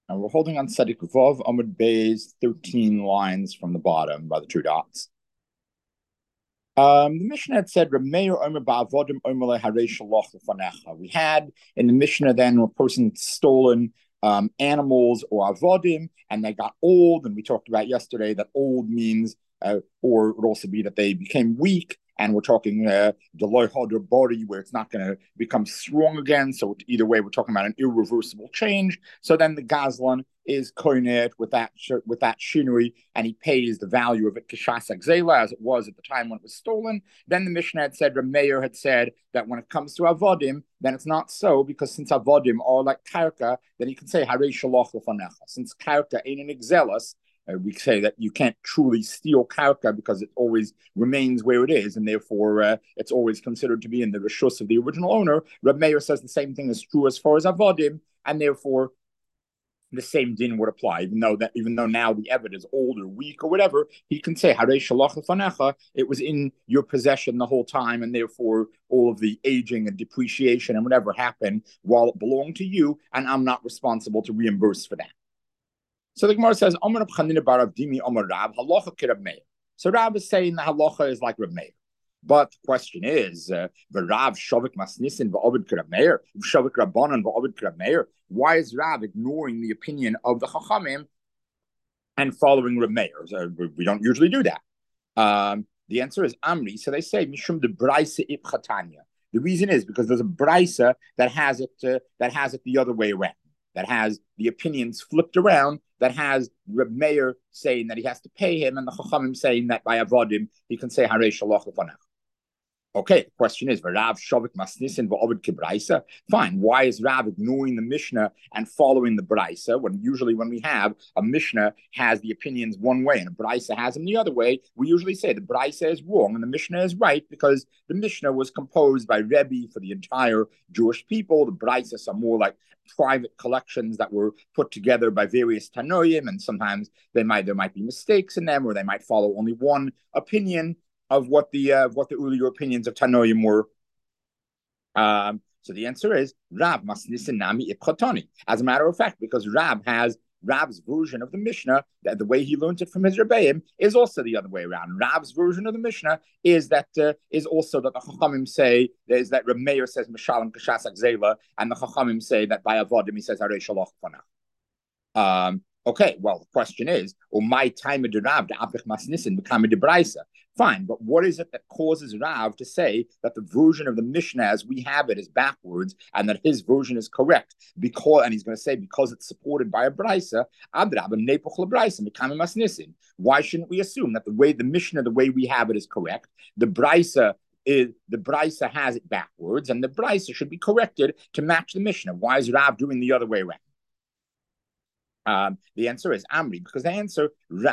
And we're holding on Tzadik Vav Amud Bay's 13 lines from the bottom by the two dots. The Mishnah had said, we had in the Mishnah then a person stolen animals or avodim, and they got old. And we talked about yesterday that old means, or it would also be that they became weak. And we're talking Deloy Hodor body, where it's not going to become strong again. So either way, we're talking about an irreversible change. So then the Gazlan is koinet with that shinui, and he pays the value of it kishas agzela as it was at the time when it was stolen. Then the Mishnah had said, Rameir had said that when it comes to avodim, then it's not so, because since avodim are like karka, then you can say harei shaloch lefanecha. Since karka ain't an exelos, we say that you can't truly steal karka because it always remains where it is, and therefore it's always considered to be in the reshus of the original owner. Reb Meir says the same thing is true as far as avodim, and therefore the same din would apply, even though now the Eved is old or weak or whatever, he can say Harei Shalach Lefanecha, it was in your possession the whole time, and therefore all of the aging and depreciation and whatever happened while it belonged to you, and I'm not responsible to reimburse for that. So the Gemara says, Amar Rab Chanina bar Rav Dimi Amar Rab, halacha ki Rab Meir. So Rab is saying the halacha is like Rab Meir. But the question is, Rav Shavik Masnisin v'Ovid ki Rab Meir, Shavik Rabbanan v'Ovid ki Rab Meir. Why is Rav ignoring the opinion of the Chachamim and following Rab Meir? So we don't usually do that. The answer is Amri. So they say Mishum de Braisa Ipchatanya. The reason is because there's a Braisa that has it the other way around, that has the opinions flipped around, that has Reb Meir saying that he has to pay him, and the Chachamim saying that by avodim he can say Harei Shalach Lefanach. Okay, the question is, Rav Shavik Masnisin v'Ovid Kibraisa. Fine, why is Rav ignoring the Mishnah and following the Braisa when usually when we have a Mishnah has the opinions one way and a Braisa has them the other way? We usually say the Braisa is wrong and the Mishnah is right because the Mishnah was composed by Rebbe for the entire Jewish people. The Braisas are more like private collections that were put together by various Tanoim, and sometimes there might be mistakes in them, or they might follow only one opinion of what the earlier opinions of Tanoim were. So the answer is Rav Masnisin Nami Ipchatoni. As a matter of fact, because Rav has Rav's version of the Mishnah, that the way he learned it from his Rebbeim is also the other way around. Rav's version of the Mishnah is also that the Chachamim say is that Reb Meir says Mishalim Kashas Akzela, and the Chachamim say that by Avodim he says Harei Shalach Fanach. Okay, well, the question is, my time of Rav, the Apich Masnisin, become a Debraisa. Fine, but what is it that causes Rav to say that the version of the Mishnah as we have it is backwards and that his version is correct? And he's going to say because it's supported by a Braisa, why shouldn't we assume that the Mishnah, the way we have it, is correct? The Braisa has it backwards, and the Braisa should be corrected to match the Mishnah. Why is Rav doing the other way around? The answer is Amri, because the answer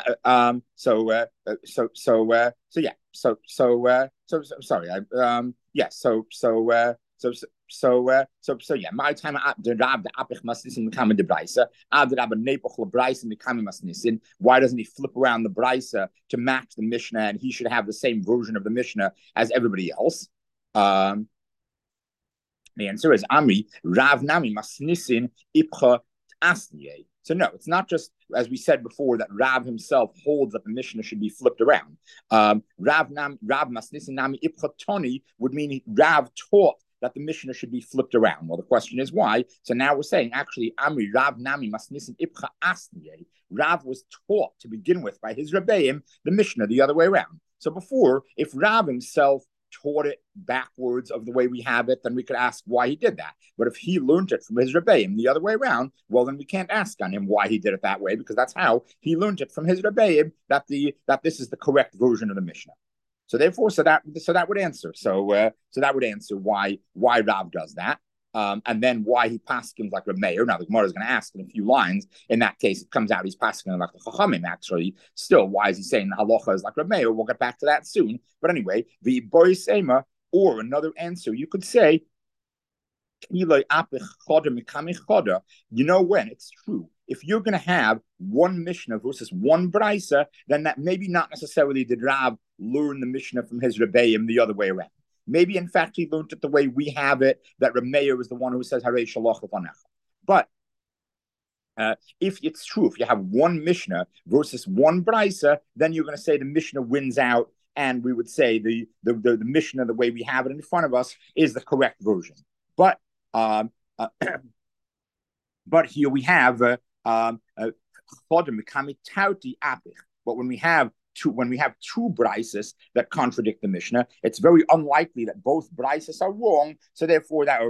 my time the Rab the Apich Masnisin become the Brisa. The Rab Nepoch LeBrisa become Masnisin. Why doesn't he flip around the Brisa to match the Mishnah, and he should have the same version of the Mishnah as everybody else? The answer is Amri Rav Nami Masnisin Ipcha Asniye. So no, it's not just, as we said before, that Rav himself holds that the Mishnah should be flipped around. Rav Masnisin Nami Ipchatoni would mean Rav taught that the Mishnah should be flipped around. Well, the question is why. So now we're saying, actually, Amri Rav Nami Masnisin Ipcha Asniye. Rav was taught to begin with by his Rebbeim the Mishnah the other way around. So before, if Rav himself taught it backwards of the way we have it, then we could ask why he did that. But if he learned it from his Rebbeim the other way around, well, then we can't ask on him why he did it that way, because that's how he learned it from his Rebbeim, that this is the correct version of the Mishnah. So therefore, so that would answer. So that would answer why Rav does that. And then why he paskins like Reb Meir. Now the Gemara is going to ask in a few lines. In that case, it comes out he's pasking like the Chachamim. Actually, still, why is he saying the halacha is like Reb Meir? We'll get back to that soon. But anyway, the bois ema, or another answer, you could say, you know when it's true. If you're going to have one Mishnah versus one Brisa, then that maybe not necessarily did Rav learn the Mishnah from his Rebbeim the other way around. Maybe, in fact, he learned it the way we have it, that Reb Meir is the one who says Harei Shalach Lefanecha. But, and then the Gemara is going to ask in a few lines. In that case, it comes out he's passing like the Chachamim, actually. If it's true, if you have one Mishnah versus one Brisa, then you're going to say the Mishnah wins out, and we would say the Mishnah, the way we have it in front of us, is the correct version. But but here we have but when we have two brises that contradict the Mishnah, it's very unlikely that both brises are wrong. So therefore, that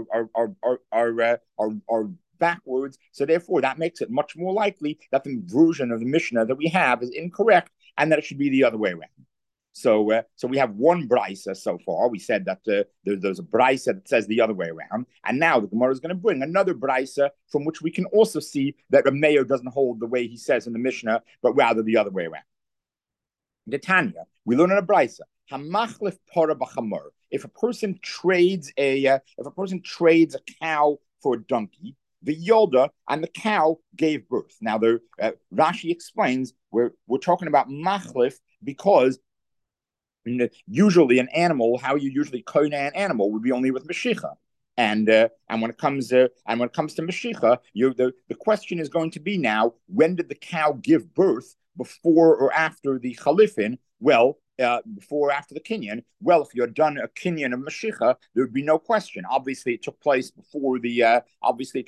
are backwards. So therefore, that makes it much more likely that the version of the Mishnah that we have is incorrect, and that it should be the other way around. So we have one brisa so far. We said that there's a brisa that says the other way around, and now the Gemara is going to bring another brisa from which we can also see that Reb Meir doesn't hold the way he says in the Mishnah, but rather the other way around. The Tanya, we learn in a brisa, hamachlif para b'chamor. If a person trades a cow for a donkey, the Yolda and the cow gave birth. Now the Rashi explains we're talking about machlif because usually an animal, how you usually koina an animal would be only with Mashicha. And when it comes to Mashicha, the question is going to be now, when did the cow give birth, before or after the Chalifin? Well, before or after the Kinyan. Well, if you're done a Kinyan of Mashicha, there would be no question. Obviously, it took place before the. Obviously,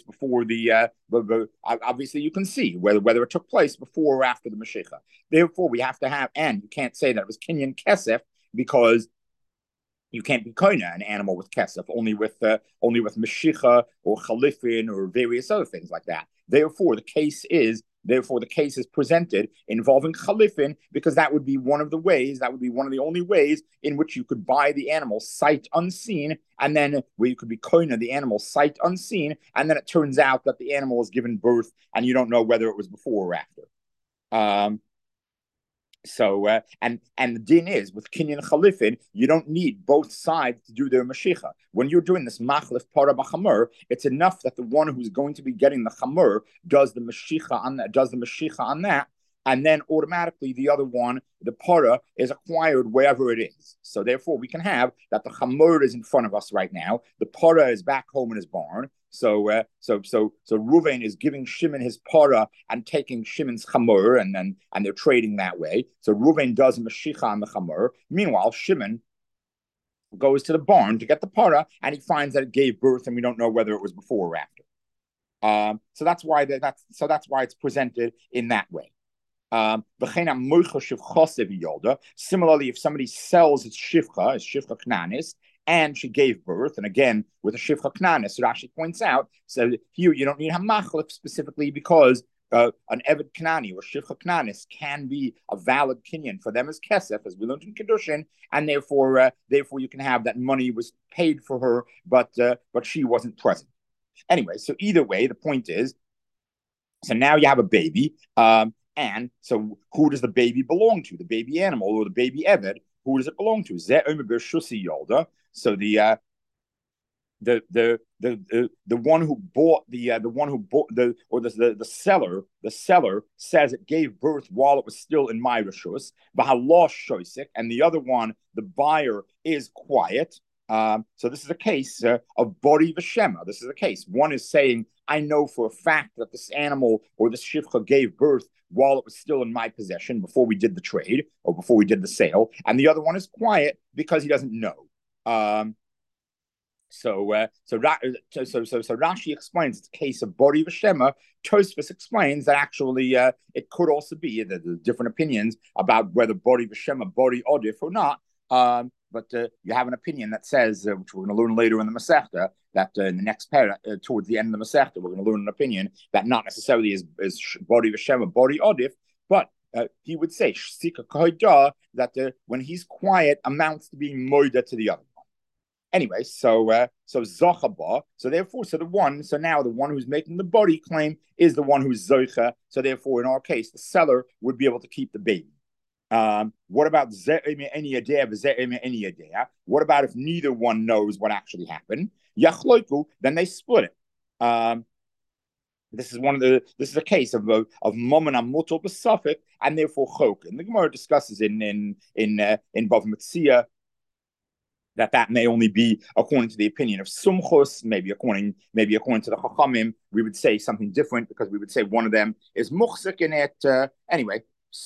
you can see whether it took place before or after the Mashicha. Therefore, we have to have, and you can't say that it was Kinyan Kesef, because you can't be koina an animal with kesef, only with Mashicha or Chalifin or various other things like that. Therefore, the case is presented involving Chalifin, because that would be one of the only ways in which you could buy the animal sight unseen, and then where you could be koina the animal sight unseen, and then it turns out that the animal is given birth and you don't know whether it was before or after. And the din is with Kinyan Chalifin, you don't need both sides to do their Mashicha. When you're doing this machlif para b'chamur, it's enough that the one who's going to be getting the chamur does the Mashicha on that, and then automatically the other one, the para, is acquired wherever it is. So therefore, we can have that the chamur is in front of us right now, the para is back home in his barn. So Ruvain is giving Shimon his para and taking Shimon's chamur, and they're trading that way. So Ruvain does Mashicha on the chamur. Meanwhile, Shimon goes to the barn to get the para, and he finds that it gave birth, and we don't know whether it was before or after. So that's why it's presented in that way. Similarly, if somebody sells his shivcha knanis, and she gave birth, and again with a shivcha knanis, Rashi points out, so here you don't need hamachlif specifically because an eved knani or shivcha knanis can be a valid kinyan for them as kesef, as we learned in Kedushin, and therefore you can have that money was paid for her, but she wasn't present. Anyway, so either way, the point is, so now you have a baby, and so who does the baby belong to? The baby animal or the baby eved? Who does it belong to? So the one who bought the seller says it gave birth while it was still in my rishus, and the other one, the buyer, is quiet. So this is a case of bori v'shema. This is a case. One is saying, I know for a fact that this animal or this shivcha gave birth while it was still in my possession before we did the trade or before we did the sale, and the other one is quiet because he doesn't know. So Rashi explains it's a case of bori v'shema. Tosfos explains that actually it could also be that there's different opinions about whether bori v'shema, bori odif or not. But you have an opinion that says, which we're going to learn later in the Masechta, that in the next pair, towards the end of the Masechta, we're going to learn an opinion that not necessarily is bori v'shema, bori odif, but he would say that when he's quiet amounts to being moida to the other one. Anyway, so zochaba. So now the one who's making the bori claim is the one who's zocha. So therefore, in our case, the seller would be able to keep the baby. What about what about if neither one knows what actually happened? Then they split it. This is a case of Momen Amutal B'Safik, and therefore Chok. And the Gemara discusses in Bava Metzia that may only be according to the opinion of Sumchus, maybe according to the Chachamim, we would say something different because we would say one of them is Muchzik in it. Anyway,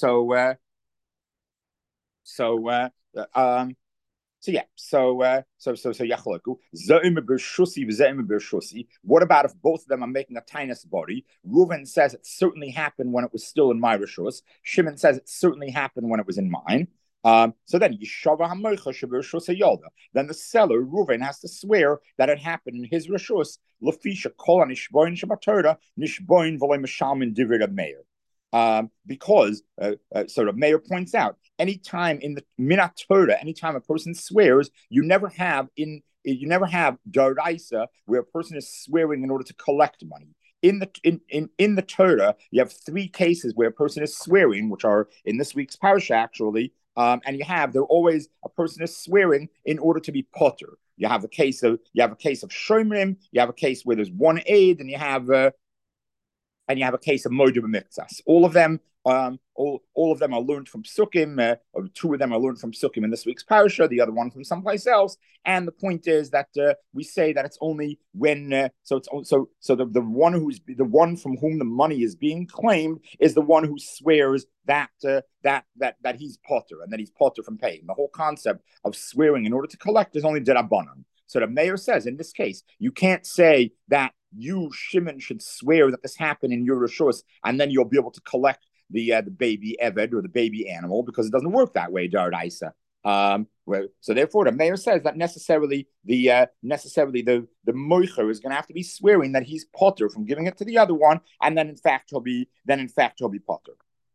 so yeah, so yachloku ze'im b'shusi v'ze'im b'shusi. What about if both of them are making a tainus body? Reuven says it certainly happened when it was still in my rishus. Shimon says it certainly happened when it was in mine. So then Yishava HaMoicha Shabir Yolda. Then the seller Reuven has to swear that it happened in his rishus. Lefisha Kol Nishboin Shabbatorah Nishboin V'Lei Mishalmin Divrei Meir. Because sort of Meir points out, anytime in the Minat Torah, anytime a person swears, you never have Daraisa where a person is swearing in order to collect money. In the Torah, you have three cases where a person is swearing, which are in this week's parasha actually, and a person is swearing in order to be potter. You have a case of shomrim, you have a case where there's one aid, and you have a case of moed b'miktsas. All of them are learned from Sukkim. Or two of them are learned from Sukkim in this week's parasha. The other one from someplace else. And the point is that we say that it's only when the one from whom the money is being claimed is the one who swears that he's potter and that he's potter from paying. The whole concept of swearing in order to collect is only derabanan. So the mayor says in this case you can't say that you, Shimon, should swear that this happened in your rishus, and then you'll be able to collect the baby eved or the baby animal, because it doesn't work that way, Daraisa. So therefore, the mayor says that necessarily the moicher is going to have to be swearing that he's potter from giving it to the other one, and then in fact he'll be potter.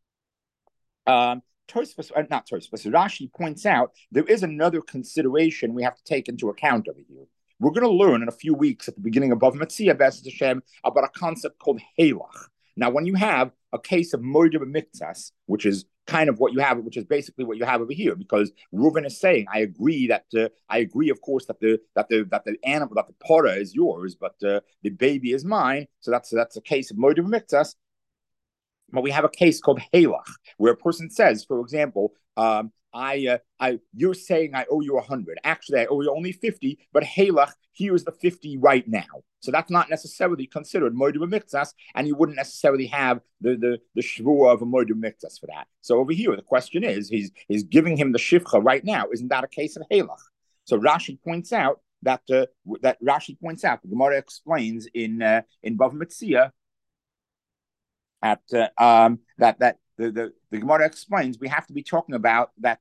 Rashi points out there is another consideration we have to take into account over here. We're going to learn in a few weeks at the beginning of Bava Metzia, B'ezras Hashem, about a concept called Halach. Now, when you have a case of moed b'miktsas, which is kind of what you have, which is basically what you have over here, because Reuven is saying, I agree, of course, that the animal, that the para is yours, but the baby is mine. So that's a case of moed b'miktsas. But we have a case called Halach, where a person says, for example, you're saying I owe you 100. Actually, I owe you only 50, but Halach, here's the 50 right now. So that's not necessarily considered moed b'miktsas, and you wouldn't necessarily have the shvua of a moed b'miktsas for that. So over here, the question is, he's giving him the shivcha right now. Isn't that a case of Halach? So Rashi points out the Gemara explains in Bava Metzia that the Gemara explains we have to be talking about that,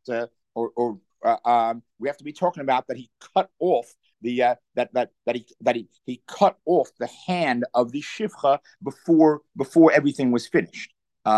we have to be talking about that he cut off the he cut off the hand of the shivcha before everything was finished.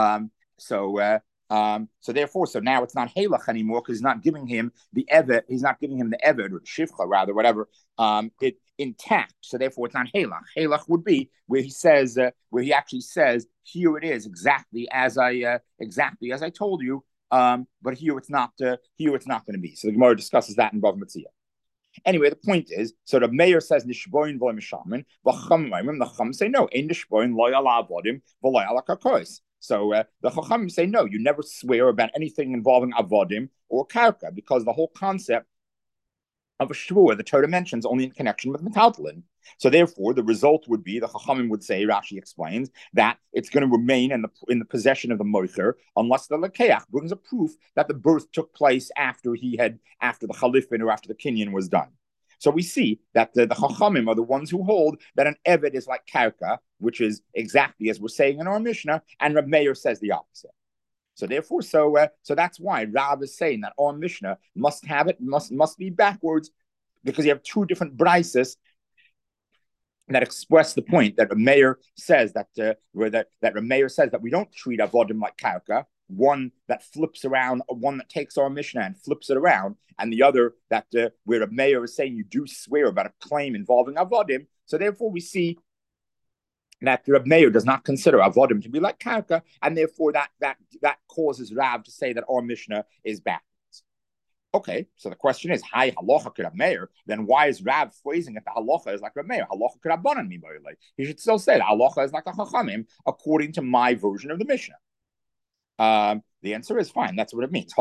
So therefore, now it's not halach anymore because he's not giving him the eved. He's not giving him the eved or the shivcha, rather, whatever. It intact. So therefore, it's not halach. Halach would be where he actually says, "Here it is, exactly as I told you." But here it's not. Here it's not going to be. So the Gemara discusses that in Bava Metzia. Anyway, the point is, so the mayor says nishboin v'loy mishamin, the chum say no, ein nishboin loy ala avodim v'loy ala karkos. So the chachamim say no, you never swear about anything involving avodim or karka, because the whole concept of a shvua the Torah mentions only in connection with metaltalin. So therefore, the result would be, the chachamim would say, Rashi explains, that it's going to remain in the possession of the moicher unless the lekeach brings a proof that the birth took place after the chalifin or after the kinyan was done. So we see that the chachamim are the ones who hold that an eved is like karka, which is exactly as we're saying in our Mishnah, and Reb Meir says the opposite. So therefore, so that's why Rav is saying that our Mishnah must be backwards, because you have two different brises that express the point that Reb Meir says that Reb Meir says that we don't treat avodim like karka, one that flips around, one that takes our Mishnah and flips it around, and the other that where Reb Meir is saying you do swear about a claim involving avodim. So therefore, we see that Reb Meir does not consider avodim to be like karka, and therefore that causes Rav to say that our Mishnah is backwards. Okay, so the question is, hi halacha could Reb Meir, then why is Rav phrasing it the halacha is like Reb Meir? Halacha could Rabbanan mi boilei. He should still say that halacha is like a chachamim according to my version of the Mishnah. The The answer is fine. That's what it means.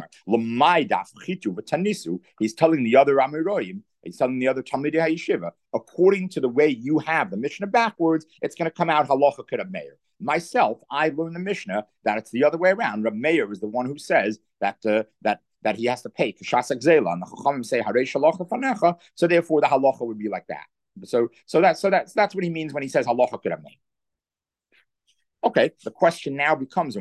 He's telling the other Amiroim, he's telling the other Talmidei HaYeshiva, according to the way you have the Mishnah backwards, it's going to come out halacha k'Rab Meir. Myself, I learned the Mishnah that it's the other way around. Rab Meir is the one who says that that he has to pay k'shas zela, and the Chachamim say harei shalocha fanecha. So therefore, the halacha would be like that. So that's what he means when he says halacha k'Rab Meir. Okay, the question now becomes, so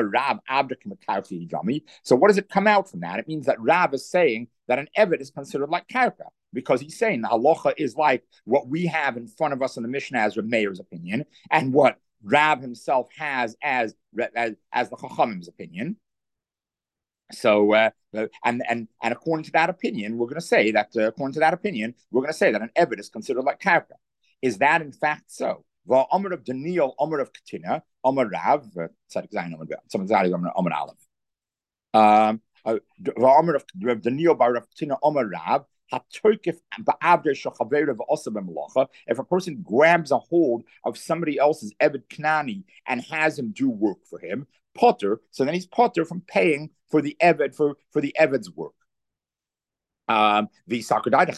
what does it come out from that? It means that Rav is saying that an Eved is considered like karka, because he's saying the halacha is like what we have in front of us in the Mishnah as Reb Meir's opinion, and what Rav himself has as the Chachamim's opinion. So, and according to that opinion, we're going to say that an Eved is considered like karka. Is that in fact so? Amar of Daniel, Amar of Katina, Amar Rav, Tzadik Zayin, Amar Aleph. Amar of Daniel, Bar of Katina, Amar Rav. If a person grabs a hold of somebody else's Eved Knani and has him do work for him, potter, so then he's potter from paying for the Eved for the Eved's work. If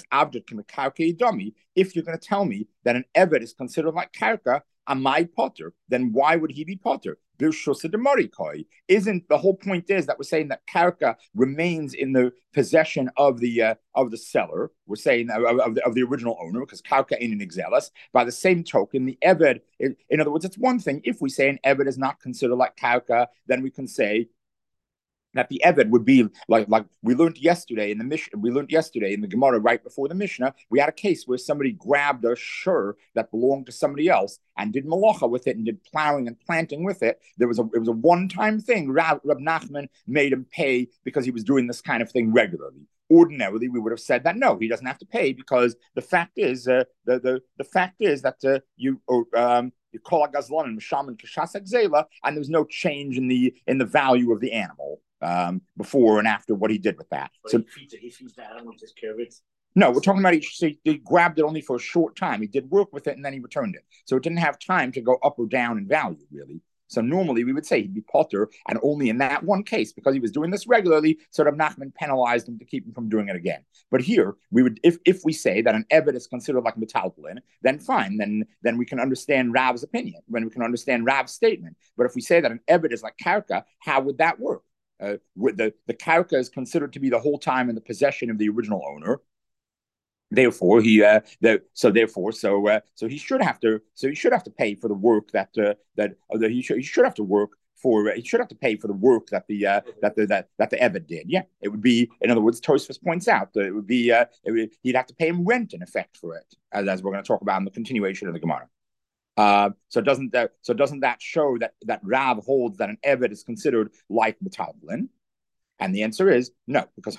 you're going to tell me that an Eved is considered like karka, amai potter, then why would he be potter? Isn't the whole point is that we're saying that karka remains in the possession of the seller? We're saying of the original owner, because karka ain't an exelis. By the same token, the Eved, in other words, it's one thing if we say an Eved is not considered like karka, then we can say that the Eved would be like we learned yesterday in the Mishnah. We learned yesterday in the Gemara right before the Mishnah. We had a case where somebody grabbed a shur that belonged to somebody else and did malacha with it and did plowing and planting with it. It was a one-time thing. Rab Nachman made him pay because he was doing this kind of thing regularly. Ordinarily, we would have said that no, he doesn't have to pay, because the fact is that you call a gazlan and misham and kashas zela, and there's no change in the value of the animal before and after what he did with that. But so he feeds the animal, takes care of it. No, we're talking about he grabbed it only for a short time. He did work with it and then he returned it. So it didn't have time to go up or down in value, really. So normally we would say he'd be potter, and only in that one case, because he was doing this regularly, so Rav Nachman penalized him to keep him from doing it again. But here, we would, if we say that an Eved is considered like metaltalin, then fine, then we can understand Rav's opinion, when we can understand Rav's statement. But if we say that an Eved is like karka, how would that work? The karka is considered to be the whole time in the possession of the original owner. Therefore, he should have to pay for the work he should have to pay for the work that the Eved did. Yeah, it would be, in other words, Tosfos points out that he'd have to pay him rent in effect for it, as we're going to talk about in the continuation of the Gemara. So doesn't that show that Rav holds that an Eved is considered like metaltalin? And the answer is no, because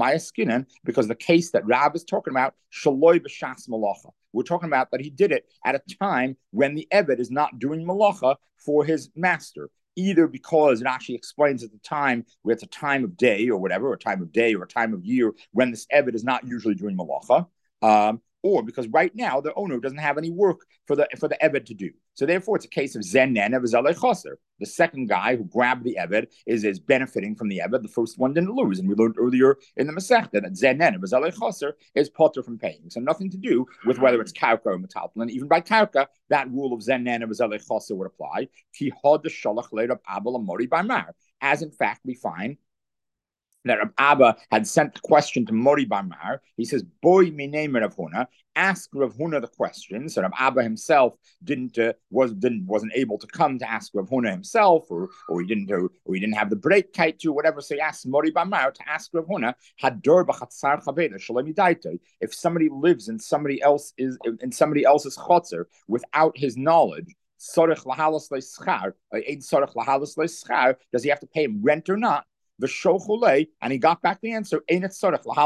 the case that Rab is talking about, shaloi b'shas malacha. We're talking about that he did it at a time when the Eved is not doing malacha for his master, either because it actually explains at the time where it's a time of day or whatever, or a time of day or a time of year when this Eved is not usually doing malacha, or because right now the owner doesn't have any work for the Eved to do. So therefore, it's a case of zen nen of zalei chaser. The second guy who grabbed the Eved is benefiting from the Eved. The first one didn't lose, and we learned earlier in the Masechta that zen nen of zalei chaser is potter from paying. So nothing to do with whether it's karka or metaltalin. Even by karka, that rule of zen nen of zalei chaser would apply. Ki had the shalach leid of abel amori by mar, as in fact we find that Rab Abba had sent the question to Mori Bar Mar. He says, "Boy, me name Rav Huna. Ask Rav Huna the question." So Rab Abba himself wasn't able to come to ask Rav Huna himself, or he didn't have the break kite to whatever. So he asked Mori Bar Mar to ask Rav Huna, "Hador b'chatzar chaveda shalom yidaito." If somebody lives in somebody else's chotzer without his knowledge, sorech lahalas le'schar, ein sorech lahalas le'schar, does he have to pay him rent or not? And he got back the answer. He does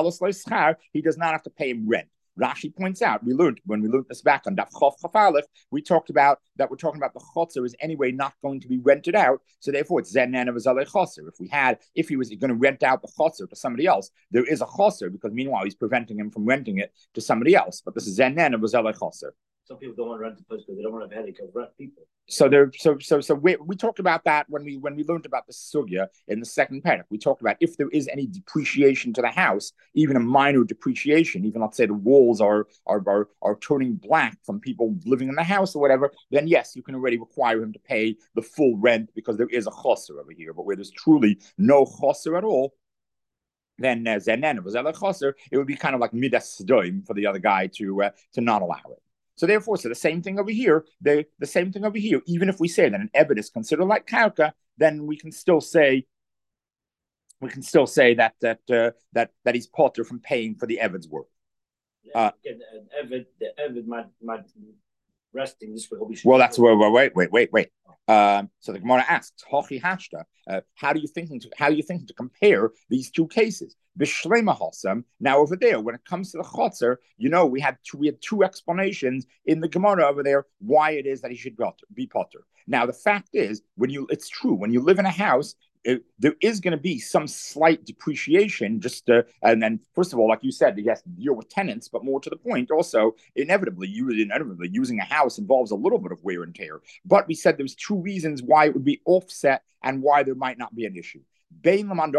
not have to pay him rent. Rashi points out, when we learned this back on Daf Chof Chaf Aleph, we talked about that we're talking about the chotzer is anyway not going to be rented out, so therefore it's zen nen of a zalei chotzer. If he was going to rent out the chotzer to somebody else, there is a chotzer, because meanwhile he's preventing him from renting it to somebody else. But this is zen nen of a zalei chotzer. some people don't want to rent the place because they don't want to have a headache of rent people. So we talked about that when we learned about the sugya in the second parak. We talked about if there is any depreciation to the house, even a minor depreciation, even let's say the walls are turning black from people living in the house or whatever, then yes, you can already require him to pay the full rent because there is a chosser over here. But where there's truly no chosser at all, then it would be kind of like midas doim for the other guy to not allow it. So therefore, the same thing over here. The same thing over here. Even if we say that an eved is considered like karka, then we can still say that he's potter from paying for the eved's work. Again, the eved might resting this way. Well, that's where. Wait. So the Gemara asks, "Hochi hashta." How are you thinking to compare these two cases? B'shlema hosam. Now over there, when it comes to the chotzer, we had two explanations in the Gemara over there why it is that he should be potter. Now the fact is, it's true when you live in a house. There is going to be some slight depreciation, and then first of all, like you said, you have to deal with tenants, but more to the point, also inevitably using a house involves a little bit of wear and tear. But we said there's two reasons why it would be offset and why there might not be an issue. We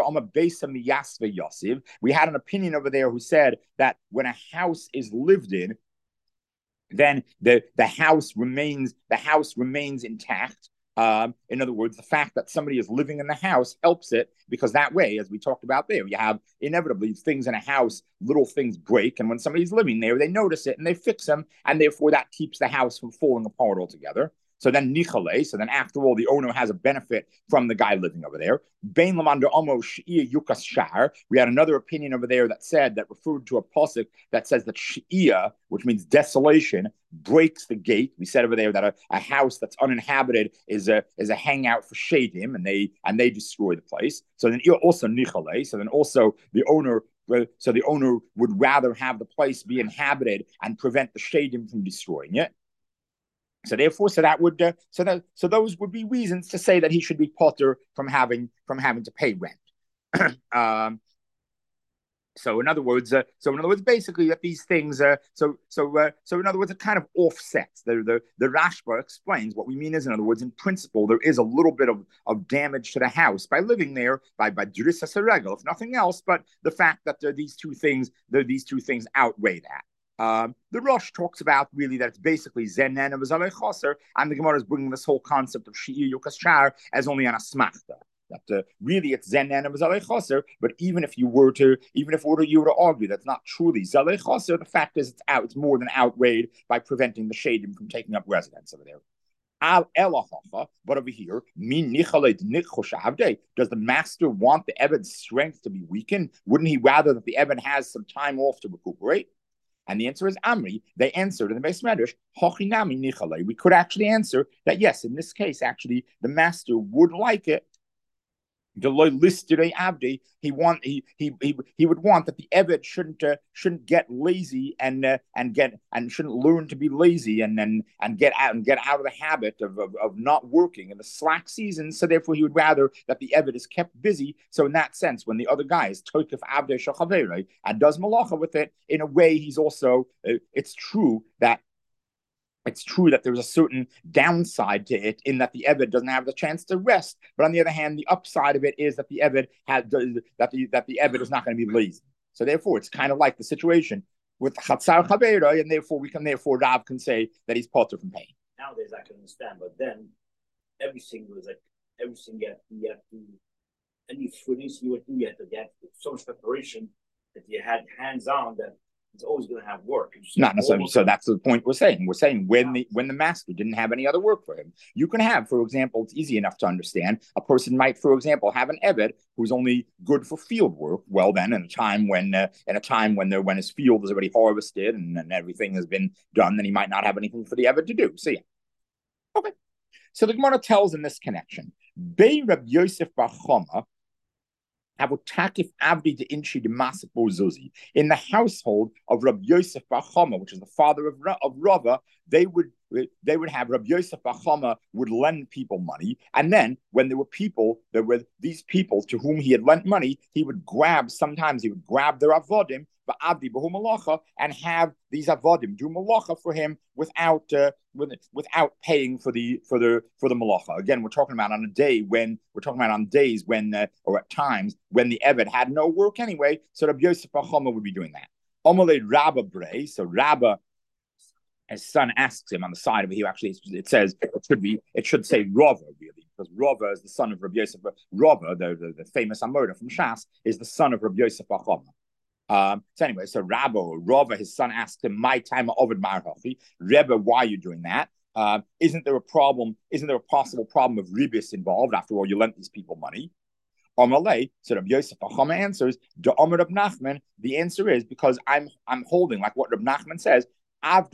had an opinion over there who said that when a house is lived in, then the house remains intact. In other words, the fact that somebody is living in the house helps it because that way, as we talked about there, you have inevitably things in a house, little things break. And when somebody's living there, they notice it and they fix them. And therefore that keeps the house from falling apart altogether. So then nichale, so then after all, the owner has a benefit from the guy living over there. Bein lamanda omo she'iyah yukas shar. We had another opinion over there that referred to a pasuk that says that she'iyah, which means desolation, breaks the gate. We said over there that a house that's uninhabited is a hangout for shadim, and they destroy the place. So then also nichale. So then also the owner would rather have the place be inhabited and prevent the shadim from destroying it. So therefore, those would be reasons to say that he should be potter from having to pay rent. So in other words, basically that these things. So in other words, it kind of offsets. The Rashba explains what we mean is, in other words, in principle, there is a little bit of damage to the house by living there by drissa seregel, if nothing else. But the fact that these two things outweigh that. The Rosh talks about really that it's basically Zenen of Zalei Chaser, and the Gemara is bringing this whole concept of Shi'ir Yukas Shar as only an asmachta. That really it's Zenen of Zalei Chaser, but even if you were to argue that's not truly Zalei Chaser, the fact is it's more than outweighed by preventing the shadim from taking up residence over there. But over here, does the master want the Eved's strength to be weakened? Wouldn't he rather that the Eved has some time off to recuperate? And the answer is Amri. They answered in the Beis Medrash, Hochinami Nichale. We could actually answer that yes, in this case, actually, the master would like it. He would want that the Eved shouldn't get lazy and shouldn't learn to be lazy and get out of the habit of not working in the slack season. So therefore, he would rather that the Eved is kept busy. So in that sense, when the other guy is toikef avdei shachaveri and does malacha with it, in a way, he's also. It's true that there's a certain downside to it in that the Eved doesn't have the chance to rest. But on the other hand, the upside of it is that the Eved the Eved is not going to be lazy. So therefore, it's kind of like the situation with Chatzar Chaveira, and therefore Rav can say that he's potter from pain. Nowadays, I can understand, but then everything you have to, any footage you have to get so much preparation that you had hands on that. It's always going to have work. Not necessarily. So that's the point we're saying. We're saying when the master didn't have any other work for him, you can have, for example, it's easy enough to understand. A person might, for example, have an Eved who's only good for field work. Well, then, in a time when his field is already harvested and everything has been done, then he might not have anything for the Eved to do. So yeah, okay. So the Gemara tells in this connection, Bei Reb Yosef bar Chama. In the household of Rabbi Yosef bar Chama, which is the father of Rava, they would have Rabbi Yosef bar Chama would lend people money, and then when there were these people to whom he had lent money, sometimes he would grab their avodim, ba'avdi b'hu malacha, and have these avodim do malacha for him without paying for the malacha. Again, we're talking about on days when or at times when the Eved had no work anyway, so Rabbi Yosef bar Chama would be doing that. Amalei Rabba Brei, so Rabba, his son asks him on the side of it. It should say Rava, really, because Rava is the son of Rabbi Yosef. Rava, the famous Amoda from Shas, is the son of Rabbi Yosef bar Chama. So Rava, his son asked him, "My time of Ovid Marhachi, Rebbe, why are you doing that? Isn't there a problem? Isn't there a possible problem of ribis involved? After all, you lent these people money." Amalei, so Rabbi Yosef bar Chama answers, "The Omer Rab Nachman." The answer is because I'm holding like what Rab Nachman says. An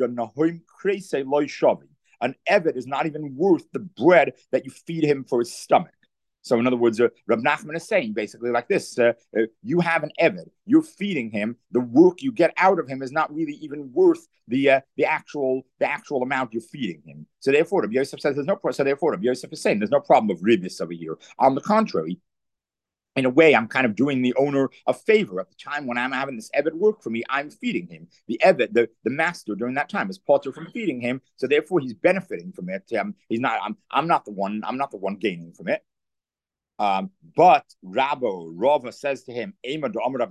Eved is not even worth the bread that you feed him for his stomach. So in other words, Rab Nachman is saying basically like this: you have an Eved, you're feeding him. The work you get out of him is not really even worth the actual amount you're feeding him. So therefore, Rabbi Yosef says there's no. So therefore, Rabbi Yosef is saying there's no problem of ribis over here. On the contrary, in a way, I'm kind of doing the owner a favor. At the time when I'm having this Eved work for me, I'm feeding him. The Eved, the master during that time is potter from feeding him, so therefore he's benefiting from it. I'm not the one gaining from it. But Rava says to him, you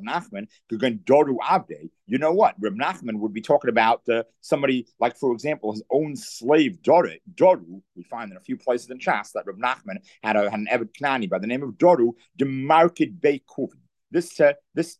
know what? Reb Nachman would be talking about somebody like, for example, his own slave Doru. We find in a few places in Shas that Reb Nachman had an Eved Knani by the name of Doru, Demarked Beikuvi. This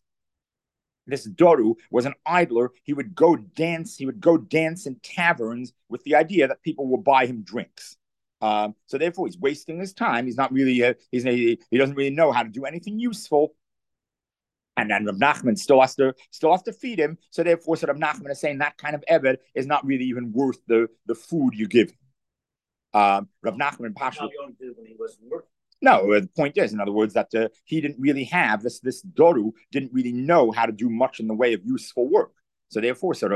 Doru was an idler. He would go dance in taverns with the idea that people will buy him drinks. So therefore, he's wasting his time. He's not really. He doesn't really know how to do anything useful. And then Rav Nachman still has to feed him. So therefore, Rav Nachman is saying that kind of Eved is not really even worth the food you give him. Rav Nachman Pasha. No, the point is, in other words, that he didn't really have this Doru didn't really know how to do much in the way of useful work. So therefore, and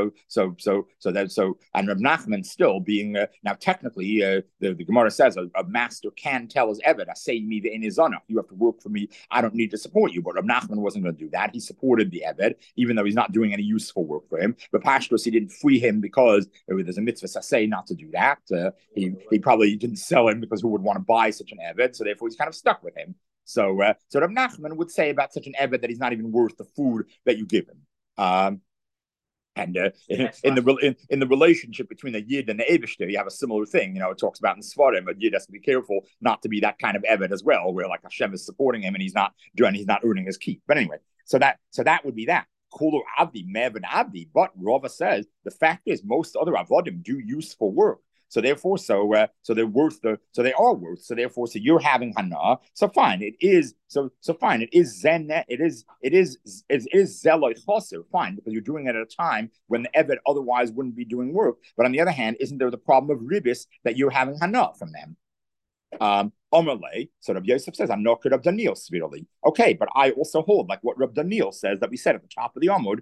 Rav Nachman still being now technically, the Gemara says a master can tell his Eved, "Say me the inizana, you have to work for me. I don't need to support you." But Rav Nachman wasn't going to do that. He supported the Eved, even though he's not doing any useful work for him. But Pashtos, he didn't free him because there's a mitzvah saseh not to do that. He probably didn't sell him because who would want to buy such an Eved? So therefore, he's kind of stuck with him. So Rav Nachman would say about such an Eved that he's not even worth the food that you give him. And in the relationship between the Yid and the Eibishter, you have a similar thing. It talks about in Svarim, a Yid has to be careful not to be that kind of Eved as well, where like Hashem is supporting him and he's not earning his keep. But anyway, so that would be that. Kulu Avdi, Mev and Avdi. But Rava says the fact is most other Avodim do useful work. So therefore, so they're worth so they are worth. So therefore, so you're having hana. So fine, it is. So fine, it is zen. It is zeloi choser. Fine, because you're doing it at a time when the Eved otherwise wouldn't be doing work. But on the other hand, isn't there the problem of ribis that you're having hana from them? Omerle, so Rabbi Yosef says, I'm not good Rab Daniel severely. Okay, but I also hold like what Rab Daniel says that we said at the top of the Amud.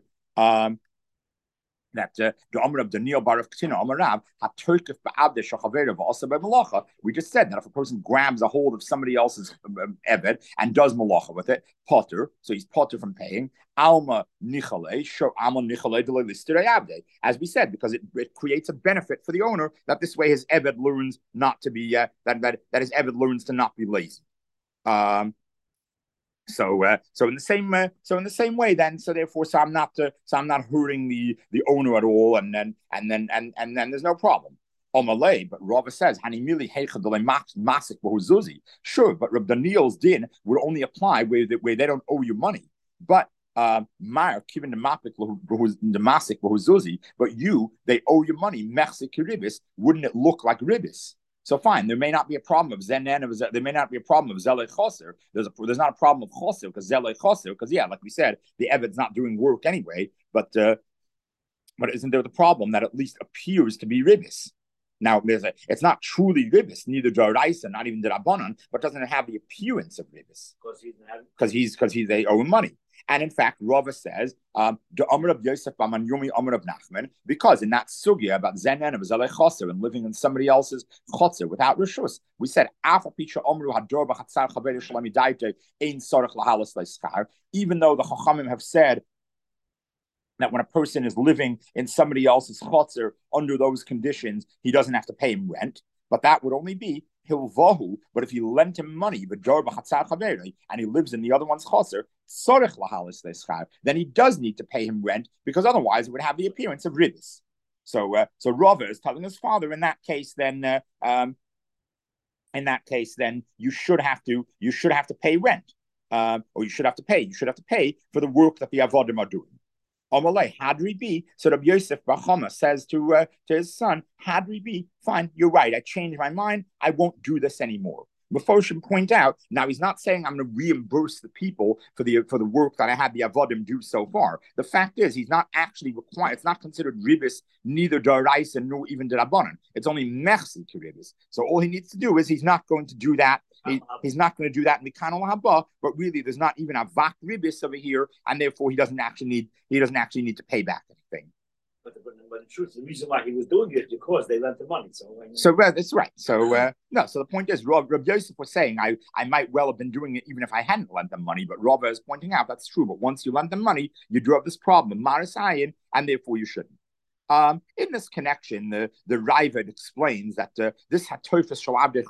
That the Amr of Daniel Baruch Ktina Amarav HaTurkif Ba'abde Shachaverav also by Malacha. We just said that if a person grabs a hold of somebody else's Eved and does Malacha with it, Potter, so he's Potter from paying. Alma Nichale, show Alma Nichale Delistere Abde. As we said, because it creates a benefit for the owner that this way his Eved learns not to be that his Eved learns to not be lazy. So in the same way, then, so therefore, so I'm not hurting the owner at all, and then there's no problem. Omalei, but Rava says, sure, but Rab Daniel's din would only apply where they don't owe you money. But Mar, given the Masik, but they owe you money, Mechsik ribis, wouldn't it look like ribis? So fine, there may not be a problem of zenen, there may not be a problem of zelei choser. There's not a problem of choser because zelei choser, because like we said, the Eved's not doing work anyway. But isn't there the problem that at least appears to be ribis? Now it's not truly ribis, neither Daraisa, not even the Rabbanon, but doesn't it have the appearance of ribis? Because they owe him money. And in fact, Rava says, the Amr of Yosef Baman Yumi Amr of Nachman, because in that sugya about Zenan of Zaleh Choser and living in somebody else's Choser without Rishus, we said, even though the Chachamim have said that when a person is living in somebody else's chotzer under those conditions, he doesn't have to pay him rent. But that would only be hilvahu. But if you lent him money, and he lives in the other one's chotzer, then he does need to pay him rent, because otherwise it would have the appearance of ribis. So Rava is telling his father, in that case, then you should have to pay rent, or you should have to pay for the work that the avodim are doing. Amalei Hadri B. So Rabbi Yosef Bachama says to his son, Hadri B. Fine, you're right. I changed my mind. I won't do this anymore. Before should point out, now he's not saying I'm going to reimburse the people for the work that I had the avodim do so far. The fact is, he's not actually required. It's not considered ribis, neither daraisa nor even derabanan. It's only mechsi to ribis. So all he needs to do is he's not going to do that. He's not going to do that in the kanal haba. But really, there's not even a vak ribis over here, and therefore he doesn't actually need to pay back anything. But in truth, the reason why he was doing it is because they lent the money. So that's right. So no. So the point is, Rabbi Yosef was saying, I might well have been doing it even if I hadn't lent them money. But Rava is pointing out that's true. But once you lend them money, you do have this problem, maris ayin, and therefore you shouldn't. In this connection, the Raavad explains that this hatofas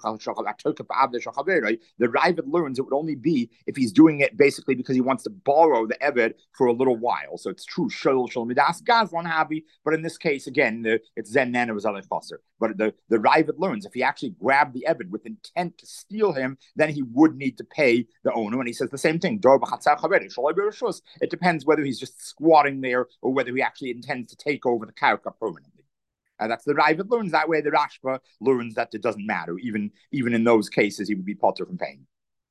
the Raavad learns it would only be if he's doing it basically because he wants to borrow the Eved for a little while. So it's true, but in this case, again, it's Zen Nana was Chaser. But the Raavad learns if he actually grabbed the Eved with intent to steal him, then he would need to pay the owner. And he says the same thing. It depends whether he's just squatting there or whether he actually intends to take over the karka permanently. That's the Raavad learns that way. The Rashba learns that it doesn't matter. Even in those cases, he would be potter from paying.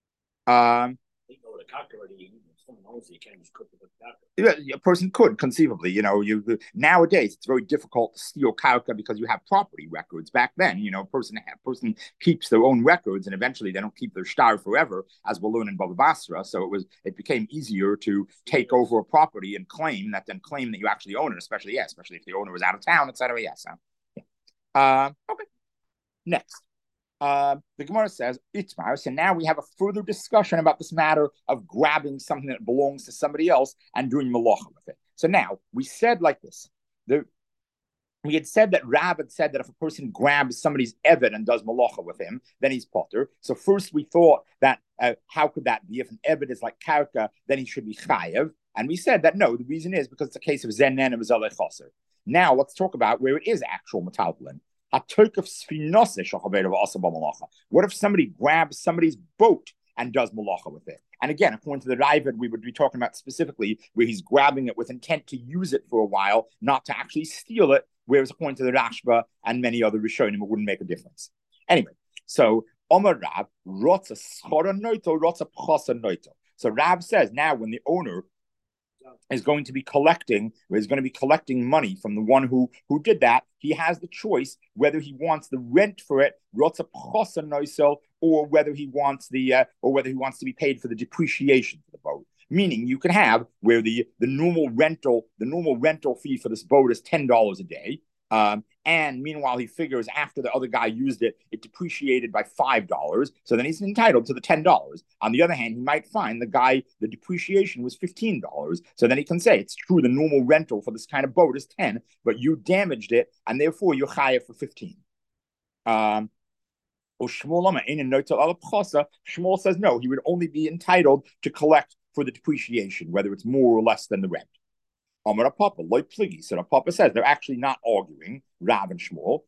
A person could conceivably, nowadays it's very difficult to steal karka because you have property records. Back then, a person keeps their own records, and eventually they don't keep their shtar forever, as we'll learn in Baba Basra. So it became easier to take over a property and claim that you actually own it, especially if the owner was out of town, etc. Yes. Okay. Next. The Gemara says, Itmar, so now we have a further discussion about this matter of grabbing something that belongs to somebody else and doing malacha with it. So now, we said like this. We had said that Rav had said that if a person grabs somebody's Eved and does malacha with him, then he's potter. So first we thought that, how could that be? If an Eved is like karka, then he should be chayev. And we said that no, the reason is because it's a case of zenen and zaleh chaser. Now let's talk about where it is actual metaltalin. What if somebody grabs somebody's boat and does malacha with it? And again, according to the Raavad, we would be talking about specifically where he's grabbing it with intent to use it for a while, not to actually steal it, whereas according to the Rashba and many other Rishonim, it wouldn't make a difference. Anyway, so Omar Rav, rotza schora noito, rotza pchasa noito. So Rav says now when the owner is going to be collecting money from the one who did that, he has the choice whether he wants the rent for it, or whether he wants to be paid for the depreciation for the boat. Meaning you can have where the normal rental fee for this boat is $10 a day. And meanwhile, he figures after the other guy used it, it depreciated by $5. So then he's entitled to the $10. On the other hand, he might find the depreciation was $15. So then he can say, it's true, the normal rental for this kind of boat is 10, but you damaged it, and therefore you're chayav for 15. Shmuel says no, he would only be entitled to collect for the depreciation, whether it's more or less than the rent. Amar Papa, loy pligi. So Papa says they're actually not arguing, Rav and Shmuel.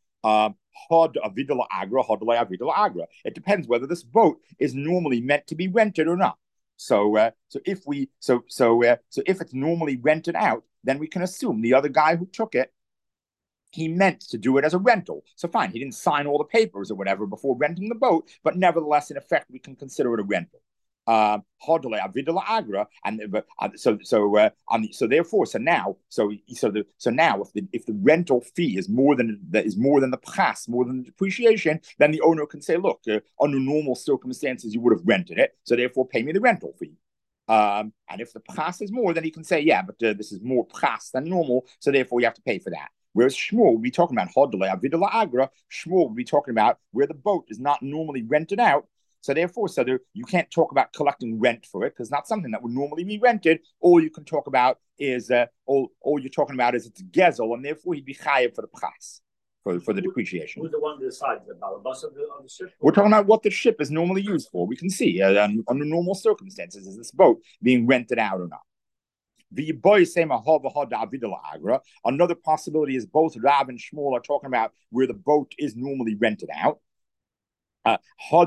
It depends whether this boat is normally meant to be rented or not. So if it's normally rented out, then we can assume the other guy who took it, he meant to do it as a rental. So fine, he didn't sign all the papers or whatever before renting the boat, but nevertheless, in effect, we can consider it a rental. So now if the rental fee is more than the pras, more than the depreciation, then the owner can say, look, under normal circumstances you would have rented it, so therefore pay me the rental fee. And if the pras is more, then he can say, yeah, but this is more pras than normal, so therefore you have to pay for that. Whereas Shmuel would be talking about hodle avidala agra. Shmuel would be talking about where the boat is not normally rented out. So therefore, you can't talk about collecting rent for it because it's not something that would normally be rented. All you can talk about is all you're talking about is it's gezel, and therefore he'd be chayav for the pras. For the depreciation. Who's the one that decides the balabas of the ship? We're talking about what the ship is normally used for. We can see under normal circumstances, is this boat being rented out or not? Another possibility is both Rav and Shmuel are talking about where the boat is normally rented out. We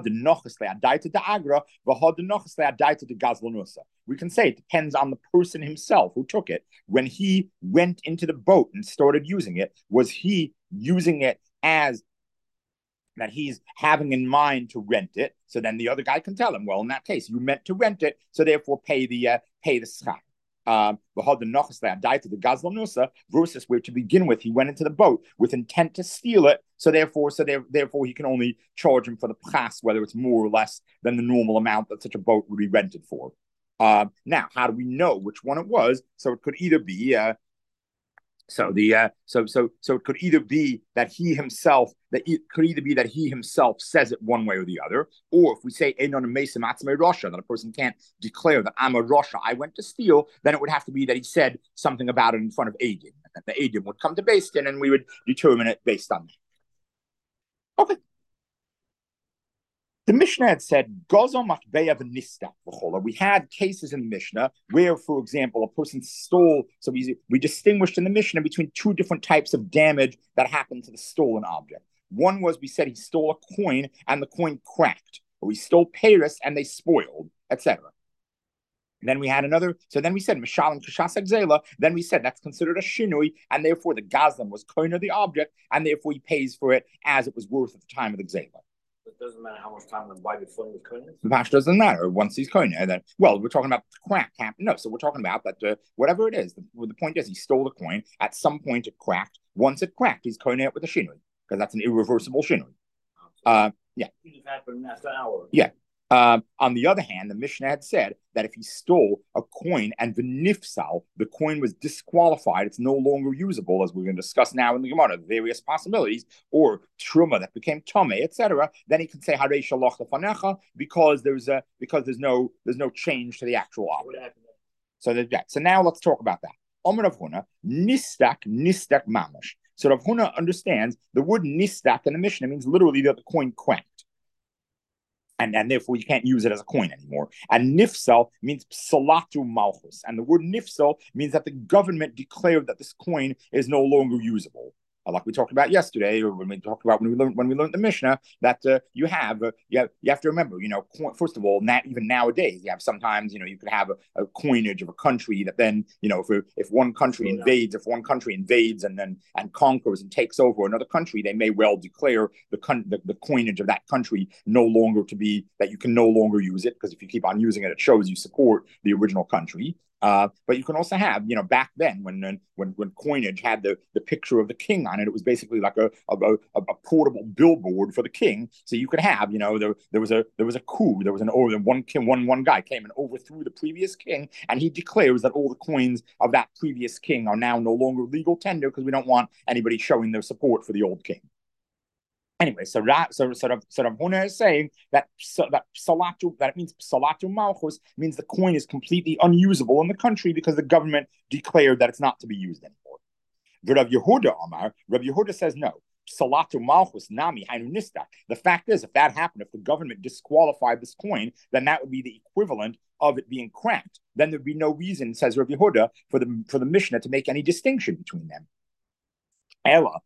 can say it depends on the person himself who took it. When he went into the boat and started using it, was he using it as that he's having in mind to rent it? So then the other guy can tell him, well, in that case, you meant to rent it, so therefore pay the schar. Versus where to begin with, he went into the boat with intent to steal it. So therefore he can only charge him for the pras, whether it's more or less than the normal amount that such a boat would be rented for. Now, how do we know which one it was? So it could either be so it could either be that he himself says it one way or the other, or if we say Einon Mesim Atzmei Rasha, that a person can't declare that I'm a Rasha, I went to steal, then it would have to be that he said something about it in front of Eidim, and the Eidim would come to Beis Din, and we would determine it based on that. Okay. The Mishnah had said, we had cases in the Mishnah where, for example, a person stole. So we distinguished in the Mishnah between two different types of damage that happened to the stolen object. One was we said he stole a coin and the coin cracked, or he stole peiros and they spoiled, etc. Then we had another. So then we said Mishal and Kashas Exela. Then we said that's considered a shinui, and therefore the gazlan was koin of the object, and therefore he pays for it as it was worth at the time of the Xela. It doesn't matter how much time and why before he was kohen. The pash doesn't matter once he's kohen. Then, well, we're talking about the crack happened. No, so we're talking about that whatever it is. The point is he stole the coin. At some point it cracked. Once it cracked, he's kohen it with a shinui because that's an irreversible shinui. Yeah. It happened after an hour. Yeah. On the other hand, the Mishnah had said that if he stole a coin and v'nifsal, the coin was disqualified, it's no longer usable, as we're going to discuss now in the Gemara, various possibilities, or truma that became tomei, etc. Then he can say harei shalach lefanecha because there's no change to the actual object. So now let's talk about that. Omer Rav Huna nistak mamash. So Rav Huna understands the word nistak in the Mishnah means literally that the coin cracked. And therefore you can't use it as a coin anymore. And nifsal means psalatu malchus. And the word nifsal means that the government declared that this coin is no longer usable. Like we talked about yesterday, or when we learned the Mishnah, that you have to remember, first of all, even nowadays, you have sometimes, you could have a coinage of a country that then, if one country invades and conquers and takes over another country, they may well declare the coinage of that country no longer to be that you can no longer use it, because if you keep on using it, it shows you support the original country. But you can also have, back then when coinage had the picture of the king on it, it was basically like a portable billboard for the king. So you could have, there was a coup, one guy came and overthrew the previous king, and he declares that all the coins of that previous king are now no longer legal tender because we don't want anybody showing their support for the old king. Anyway, so Rav Huna is saying that means salatu malchus means the coin is completely unusable in the country because the government declared that it's not to be used anymore. Rav Yehuda says no. Salatu malchus nami hainu nistak. The fact is, if that happened, if the government disqualified this coin, then that would be the equivalent of it being cracked. Then there'd be no reason, says Rav Yehuda, for the Mishnah to make any distinction between them. Ella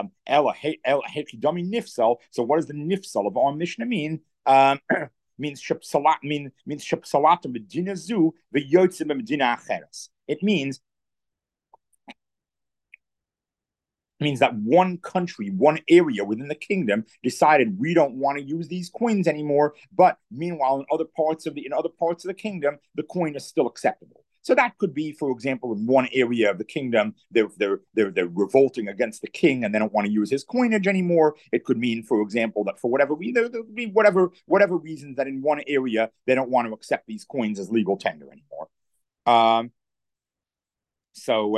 hekidami nifsal. So what does the nifsal of our Mishnah mean? Means shepsalatu medina zu v'yotzim medina acheres. It means that one country, one area within the kingdom decided we don't want to use these coins anymore. But meanwhile, in other parts of the kingdom, the coin is still acceptable. So that could be, for example, in one area of the kingdom, they're revolting against the king and they don't want to use his coinage anymore. It could mean, for example, that for whatever reason, there could be whatever reasons that in one area they don't want to accept these coins as legal tender anymore. So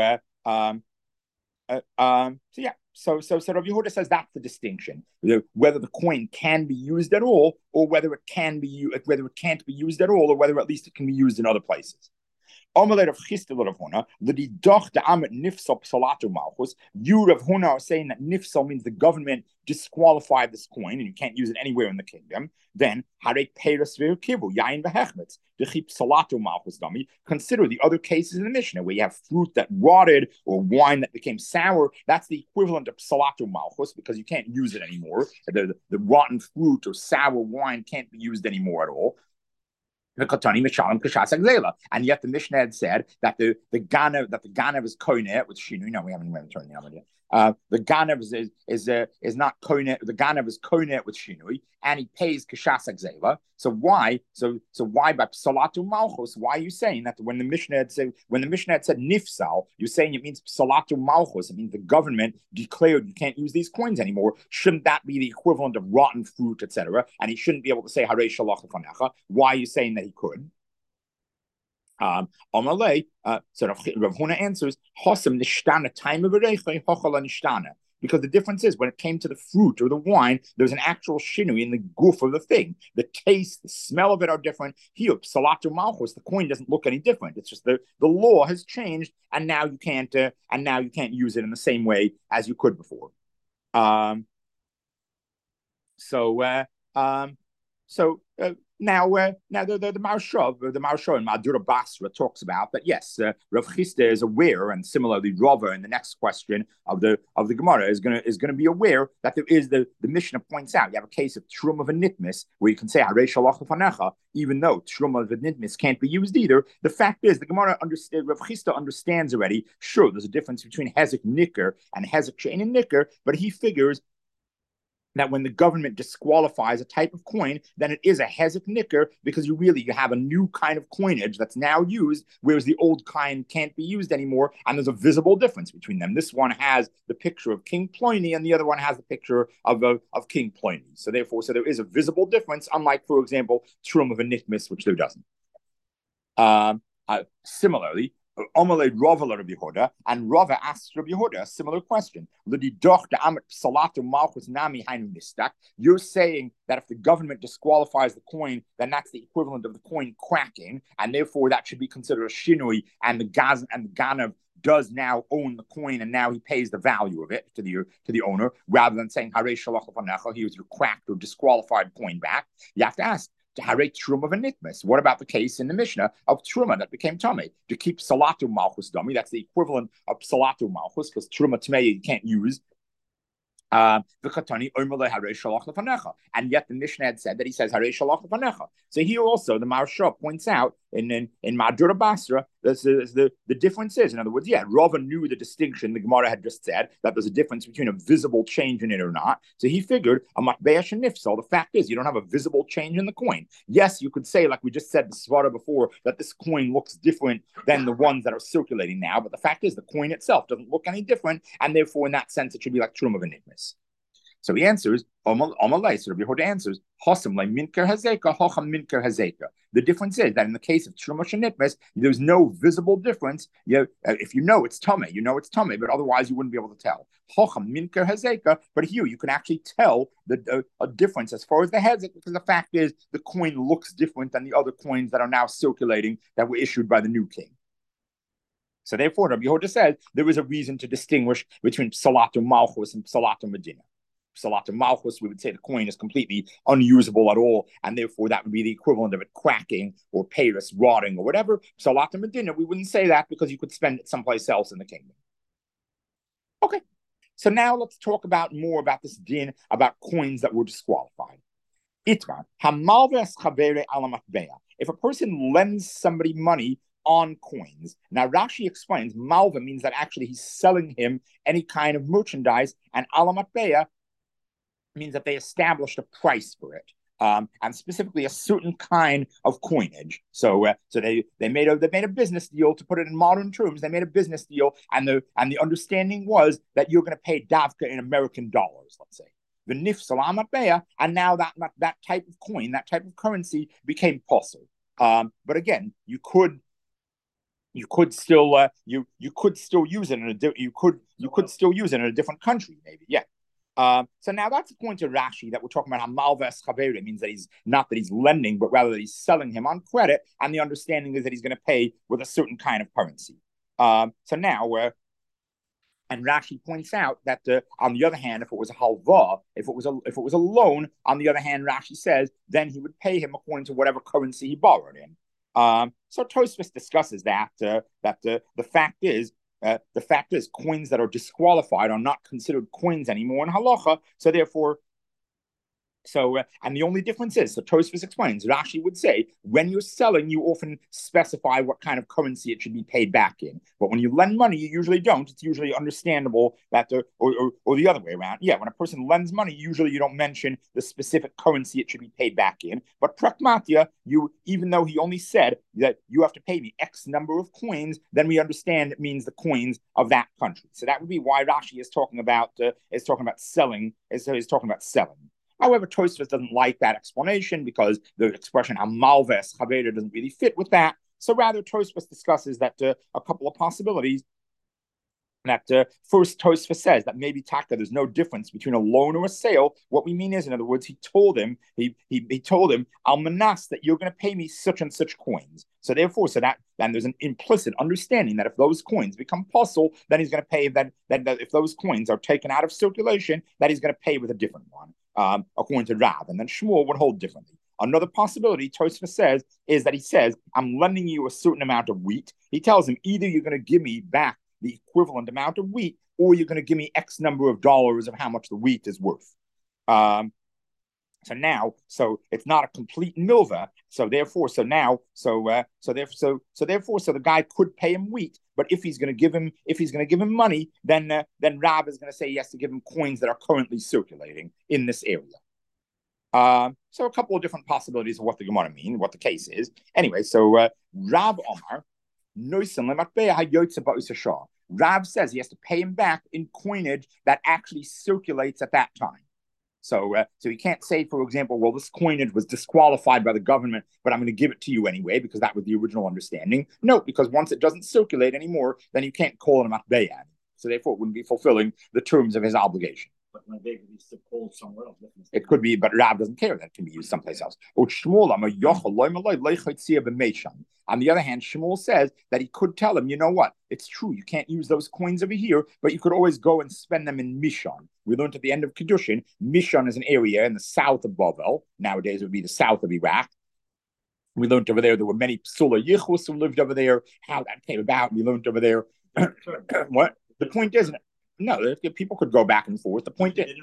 yeah. So Rav Yehuda says that's the distinction: whether the coin can be used at all, or whether it can't be used at all, or whether at least it can be used in other places. Omelette of Chistel of Huna, the doch the Amit Nifsal Psalatu Malchus. You Rav Huna are saying that Nifsal means the government disqualified this coin and you can't use it anywhere in the kingdom. Then Harek Peiras Kibu, Yain Behechmetz, the Chip Salatu Malchus dummy. Consider the other cases in the Mishnah where you have fruit that rotted or wine that became sour. That's the equivalent of Salatu Malchus because you can't use it anymore. The rotten fruit or sour wine can't be used anymore at all. And yet the Mishnah had said that the Ganav is koineh with shinu. No, we haven't turned the other yet. The Ganav is not koineh. The Ganav is koineh with shinui, and he pays kashas agzela. So why? So why by psalatu malchus? Why are you saying that when the Mishnah had said nifsal, you're saying it means psalatu malchus? It means the government declared you can't use these coins anymore. Shouldn't that be the equivalent of rotten fruit, etc.? And he shouldn't be able to say harei shalach lefanecha. Why are you saying that he could? So Rav Huna answers, Hosam nishtana time of hochala nishtana. Because the difference is when it came to the fruit or the wine, there's an actual shinui in the goof of the thing. The taste, the smell of it are different. Here, salatu malchus, the coin doesn't look any different. It's just the law has changed, and now you can't use it in the same way as you could before. Now the Maharsha in Madura Basra talks about that. Yes, Rav Chisda is aware, and similarly Rava in the next question of the Gemara is gonna be aware that there is the Mishnah points out you have a case of Truma v'nitmis where you can say Harei Shalach Lefanecha, even though Truma v'nitmis can't be used either. The fact is the Gemara Rav Chisda understands already. Sure, there's a difference between Hezek Nicker and Hezek She'ein Nicker, but he figures that when the government disqualifies a type of coin, then it is a hezek nicker because you have a new kind of coinage that's now used, whereas the old kind can't be used anymore, and there's a visible difference between them. This one has the picture of King Pliny, and the other one has the picture of King Pliny. So therefore, there is a visible difference, unlike, for example, Truma v'nitmis, which there doesn't. Similarly, Omalei Rava Rabbi Yehuda, and Rava asks Rabbi Yehuda a similar question. You're saying that if the government disqualifies the coin, then that's the equivalent of the coin cracking, and therefore that should be considered a shinui, and the Ganav does now own the coin, and now he pays the value of it to the owner, rather than saying Harei Shalach Lefanecha, he was your cracked or disqualified coin back. You have to ask, Truma v'nitmis. What about the case in the Mishnah of Truma that became Tamei? To keep Salatu Malchus dummy, that's the equivalent of Salatu Malchus, because Truma Tamei you can't use. And yet the Mishnah had said that he says Harei Shalach Lefanecha. So here also the Maharsha points out in Madura Basra, the difference is, in other words, Rava knew the distinction. The Gemara had just said that there's a difference between a visible change in it or not. So he figured a matbeah shenifsal. The fact is, you don't have a visible change in the coin. Yes, you could say, like we just said the Svara before, that this coin looks different than the ones that are circulating now. But the fact is, the coin itself doesn't look any different, and therefore, in that sense, it should be like Truma v'nitmis. So he answers, Omalei, so Rabbi Yehuda answers, Hosam le minker hazeka, hocham minker hazeka. The difference is that in the case of Truma shenitmes, there's no visible difference. If you know it's Tamei, but otherwise you wouldn't be able to tell. Hocham minker hazeka, but here you can actually tell a difference as far as the hezek, because the fact is the coin looks different than the other coins that are now circulating that were issued by the new king. So therefore, Rabbi Yehuda said there is a reason to distinguish between Psalatu Malchus and Psalatu Medina. Salatu Malchus, we would say the coin is completely unusable at all, and therefore that would be the equivalent of it cracking or peiros rotting or whatever. Salatu Medina, we wouldn't say that because you could spend it someplace else in the kingdom. Okay, so now let's talk more about this din about coins that were disqualified. Itman, hamalves chavere alamatbeya. If a person lends somebody money on coins. Now Rashi explains malva means that actually he's selling him any kind of merchandise, and alamatbeya means that they established a price for it. and specifically a certain kind of coinage. So they made a business deal. To put it in modern terms, they made a business deal, and the understanding was that you're going to pay davka in American dollars, let's say. The nif salamat beya, and now that type of coin, that type of currency, became possible. But again, you could still you could still use it in a different country, maybe. Yeah. So now that's according to Rashi that we're talking about how malves chaveri means that he's not that he's lending, but rather that he's selling him on credit, and the understanding is that he's going to pay with a certain kind of currency. So now and Rashi points out that on the other hand, if it was a halva, if it was a loan, on the other hand, Rashi says then he would pay him according to whatever currency he borrowed in. So Tosfos discusses that the fact is coins that are disqualified are not considered coins anymore in halacha. So therefore, and the only difference is, so Tosfos explains, Rashi would say, when you're selling, you often specify what kind of currency it should be paid back in. But when you lend money, you usually don't. It's usually understandable that, or the other way around. Yeah, when a person lends money, usually you don't mention the specific currency it should be paid back in. But prakmatia, even though he only said that you have to pay me X number of coins, then we understand it means the coins of that country. So that would be why Rashi is talking about selling. Is talking about selling. However, Tosfos doesn't like that explanation because the expression "malves chaveri" doesn't really fit with that. So rather, Tosfos discusses that a couple of possibilities. That first, Tosfos says that maybe taka, there's no difference between a loan or a sale. What we mean is, in other words, he told him almanas that you're going to pay me such and such coins. So therefore, then there's an implicit understanding that if those coins become possible, then he's going to pay that if those coins are taken out of circulation, that he's going to pay with a different one. According to Rav, and then Shmuel would hold differently. Another possibility, Tosfos says, is that he says, I'm lending you a certain amount of wheat. He tells him, either you're going to give me back the equivalent amount of wheat, or you're going to give me X number of dollars of how much the wheat is worth. So it's not a complete milva. So therefore, the guy could pay him wheat, but if he's going to give him money, then Rab is going to say he has to give him coins that are currently circulating in this area. So a couple of different possibilities of what the Gemara mean, what the case is. Anyway, so Rab Omar, Rab says he has to pay him back in coinage that actually circulates at that time. So you can't say, for example, well, this coinage was disqualified by the government, but I'm going to give it to you anyway because that was the original understanding. No, because once it doesn't circulate anymore, then you can't call it a matbeya. So therefore, it wouldn't be fulfilling the terms of his obligation. But matbeya could be called somewhere else. It could be, but Rab doesn't care. That can be used someplace else. On the other hand, Shmuel says that he could tell him, you know what? It's true, you can't use those coins over here, but you could always go and spend them in Mishon. We learned at the end of Kedushin, Mishon is an area in the south of Bavel. Nowadays, it would be the south of Iraq. We learned over there were many Psula Yichus who lived over there, how that came about. We learned over there. What? The point is, no, people could go back and forth. The point is,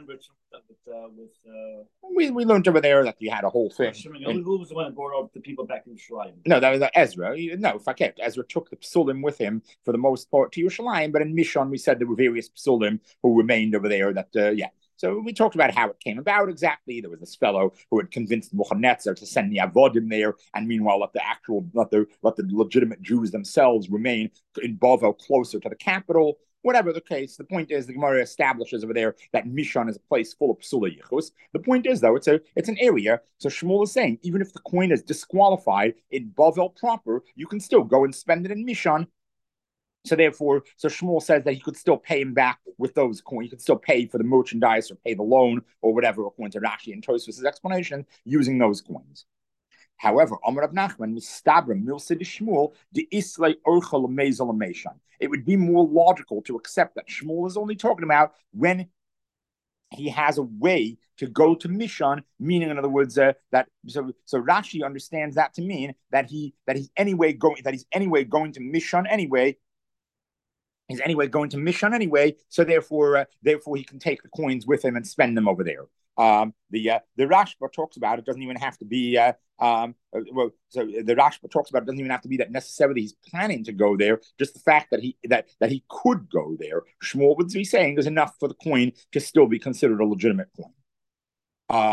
we learned over there that you had a whole thing. Who was the one that brought up the people back to Yerushalayim? No, that was Ezra. No, Faket. Ezra took the Psulim with him for the most part to Yerushalayim, but in Mishon we said there were various Psulim who remained over there. So we talked about how it came about exactly. There was this fellow who had convinced Nebuchadnezzar to send the Avodim there, and meanwhile let the legitimate Jews themselves remain in Bavel closer to the capital. Whatever the case, the point is the Gemara establishes over there that Mishon is a place full of Psula Yichus. The point is, though, it's an area. So Shmuel is saying, even if the coin is disqualified in Bavel proper, you can still go and spend it in Mishon. So therefore, Shmuel says that he could still pay him back with those coins. He could still pay for the merchandise or pay the loan or whatever, according to Rashi and Tosfos' explanation, using those coins. However, Amar Rav Nachman, Mistabra, Milsa de Shmuel, de Islay Orchel Mezel Meshan. It would be more logical to accept that Shmuel is only talking about when he has a way to go to Mishon, meaning, in other words, so Rashi understands that to mean that he's anyway going to Mishon anyway. He's anyway going to Mishon anyway, so therefore he can take the coins with him and spend them over there. The Rashba talks about it doesn't even have to be the Rashba talks about it doesn't even have to be that necessarily he's planning to go there. Just the fact that he could go there, Shmuel would be saying is enough for the coin to still be considered a legitimate coin.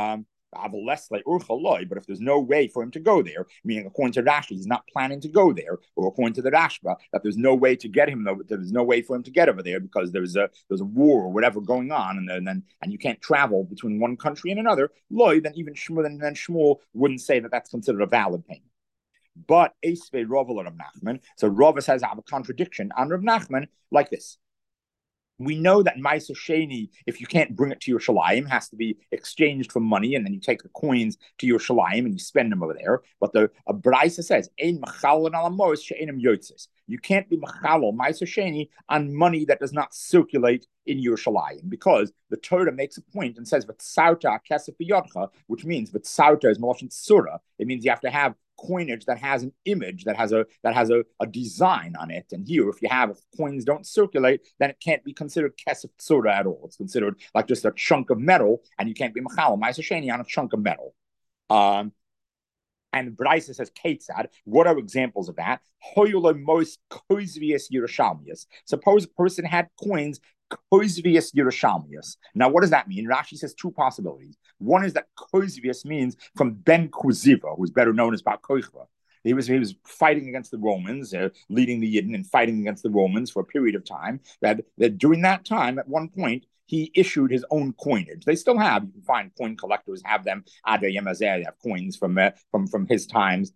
But if there's no way for him to go there, meaning according to Rashi, he's not planning to go there, or according to the Rashba, that there's no way to get him, there's no way for him to get over there because there's a war or whatever going on, and you can't travel between one country and another, then even Shmuel wouldn't say that that's considered a valid payment. But Esvei Rav Rav Nachman, so Rav says I have a contradiction on Rav Nachman like this. We know that Ma'aser Sheni, if you can't bring it to Yerushalayim, has to be exchanged for money, and then you take the coins to Yerushalayim and you spend them over there. But the Braisa says, "Ein machalon al amos she'enim yotzes." You can't be machalon Ma'aser Sheni on money that does not circulate in Yerushalayim, because the Torah makes a point and says, "V'tzauta kesef b'yodcha," which means v'tzauta is maloshin surah. It means you have to have coinage that has an image, that has a design on it. And here, if coins don't circulate, then it can't be considered kesef tzura at all. It's considered like just a chunk of metal, and you can't be machal ma'aser sheni on a chunk of metal. And Braisa says, Ketzad, what are examples of that? Most koizvius Yerushalmius. Suppose a person had coins koizvius Yerushalmius. Now, what does that mean? Rashi says two possibilities. One is that koizvius means from Ben Kuziva, who's better known as Bar Kochva. He was fighting against the Romans, leading the Yidden and fighting against the Romans for a period of time. That during that time, at one point, he issued his own coinage. They still have. You can find coin collectors have them. Ada Yemazer, they have coins from his times.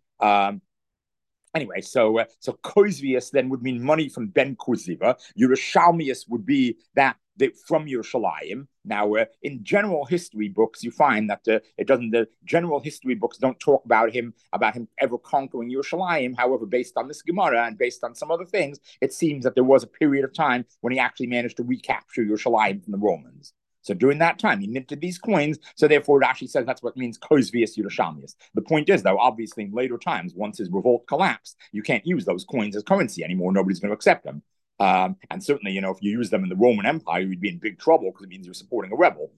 Anyway, so koizvius then would mean money from Ben Kuziva. Yerushalmius would be that from Yerushalayim. Now, in general history books, you find that the general history books don't talk about him ever conquering Yerushalayim. However, based on this Gemara and based on some other things, it seems that there was a period of time when he actually managed to recapture Yerushalayim from the Romans. So during that time, he minted these coins. So therefore, Rashi says that's what means koizvius Yerushalmius. The point is, though, obviously in later times, once his revolt collapsed, you can't use those coins as currency anymore. Nobody's going to accept them. And certainly, if you use them in the Roman Empire, you'd be in big trouble because it means you're supporting a rebel.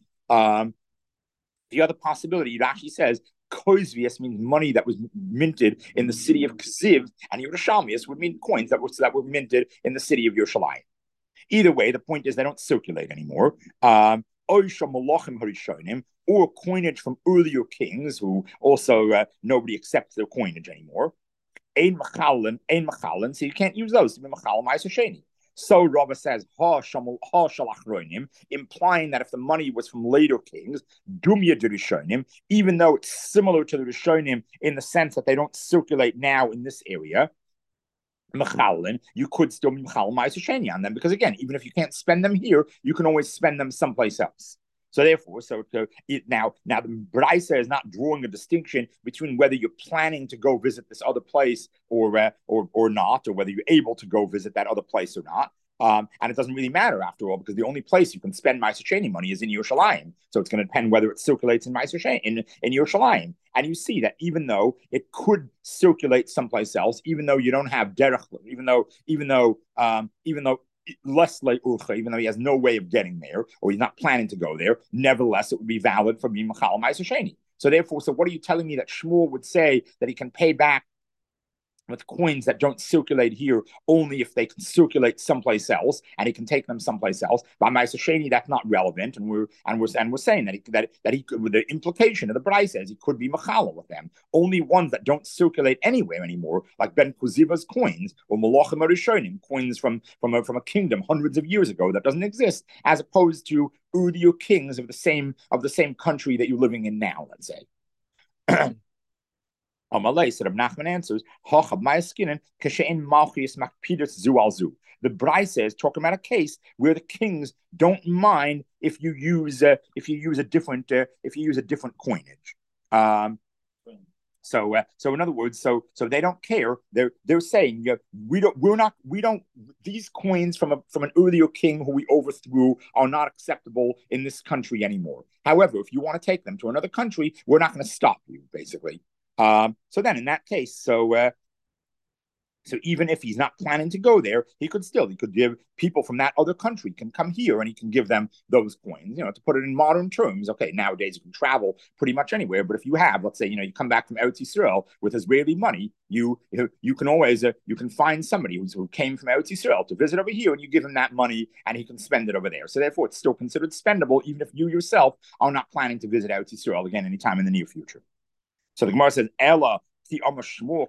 The other possibility, Rashi says, koizvius means money that was minted in the city of Kziv, and Yerushalmius would mean coins that were minted in the city of Yerushalayim. Either way, the point is they don't circulate anymore. Or coinage from earlier kings who also nobody accepts their coinage anymore. Ein machalin, so you can't use those to be machal ma'aser sheni. So Rava says, implying that if the money was from later kings, dumya de rishonim, even though it's similar to the rishonim in the sense that they don't circulate now in this area, Mechalin, you could still be Mechal Ma'aser Sheni on them, because again, even if you can't spend them here, you can always spend them someplace else. So therefore, now the Braisa is not drawing a distinction between whether you're planning to go visit this other place or not, or whether you're able to go visit that other place or not. And it doesn't really matter after all, because the only place you can spend Ma'aser Sheni money is in Yerushalayim. So it's going to depend whether it circulates in Ma'aser Sheni in Yerushalayim. And you see that even though it could circulate someplace else, even though you don't have derech, even though less like Urcha, even though he has no way of getting there, or he's not planning to go there, nevertheless it would be valid for being Machal Ma'aser Sheni. So therefore, what are you telling me that Shmuel would say that he can pay back with coins that don't circulate here only if they can circulate someplace else, and he can take them someplace else? By Ma'aser Sheni, that's not relevant, and we're saying that he could, with the implication of the Braisa says he could be machala with them. Only ones that don't circulate anywhere anymore, like Ben Kuziva's coins or Malachim Arishonim, coins from a kingdom hundreds of years ago that doesn't exist, as opposed to Udiyo kings of the same country that you're living in now, let's say. Amalei, so Rav Nachman answers, the Braisa is talking about a case where the kings don't mind if you use a different coinage. So in other words, so they don't care. They're saying these coins from an earlier king who we overthrew are not acceptable in this country anymore. However, if you want to take them to another country, we're not going to stop you, basically. So then in that case, So even if he's not planning to go there, he could give people from that other country can come here and he can give them those coins. To put it in modern terms, okay, nowadays you can travel pretty much anywhere, but if you have, let's say, you come back from Eretz Yisrael with Israeli money, you can always you can find somebody who came from Eretz Yisrael to visit over here, and you give him that money and he can spend it over there. So therefore, it's still considered spendable, even if you yourself are not planning to visit Eretz Yisrael again anytime in the near future. So the Gemara says, Ella. Well,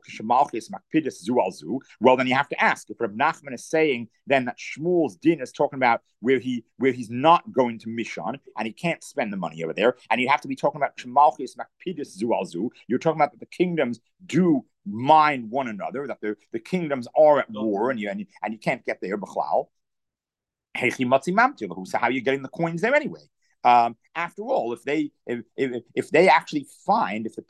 then you have to ask if Reb Nachman is saying then that Shmuel's din is talking about where he's not going to Mishon and he can't spend the money over there, and you have to be talking about Shemalchis Makpidis Zu al Zu. You're talking about that the kingdoms do mind one another, that the kingdoms are at war, and you can't get there. B'chlal. So how are you getting the coins there anyway? After all, if they actually find, if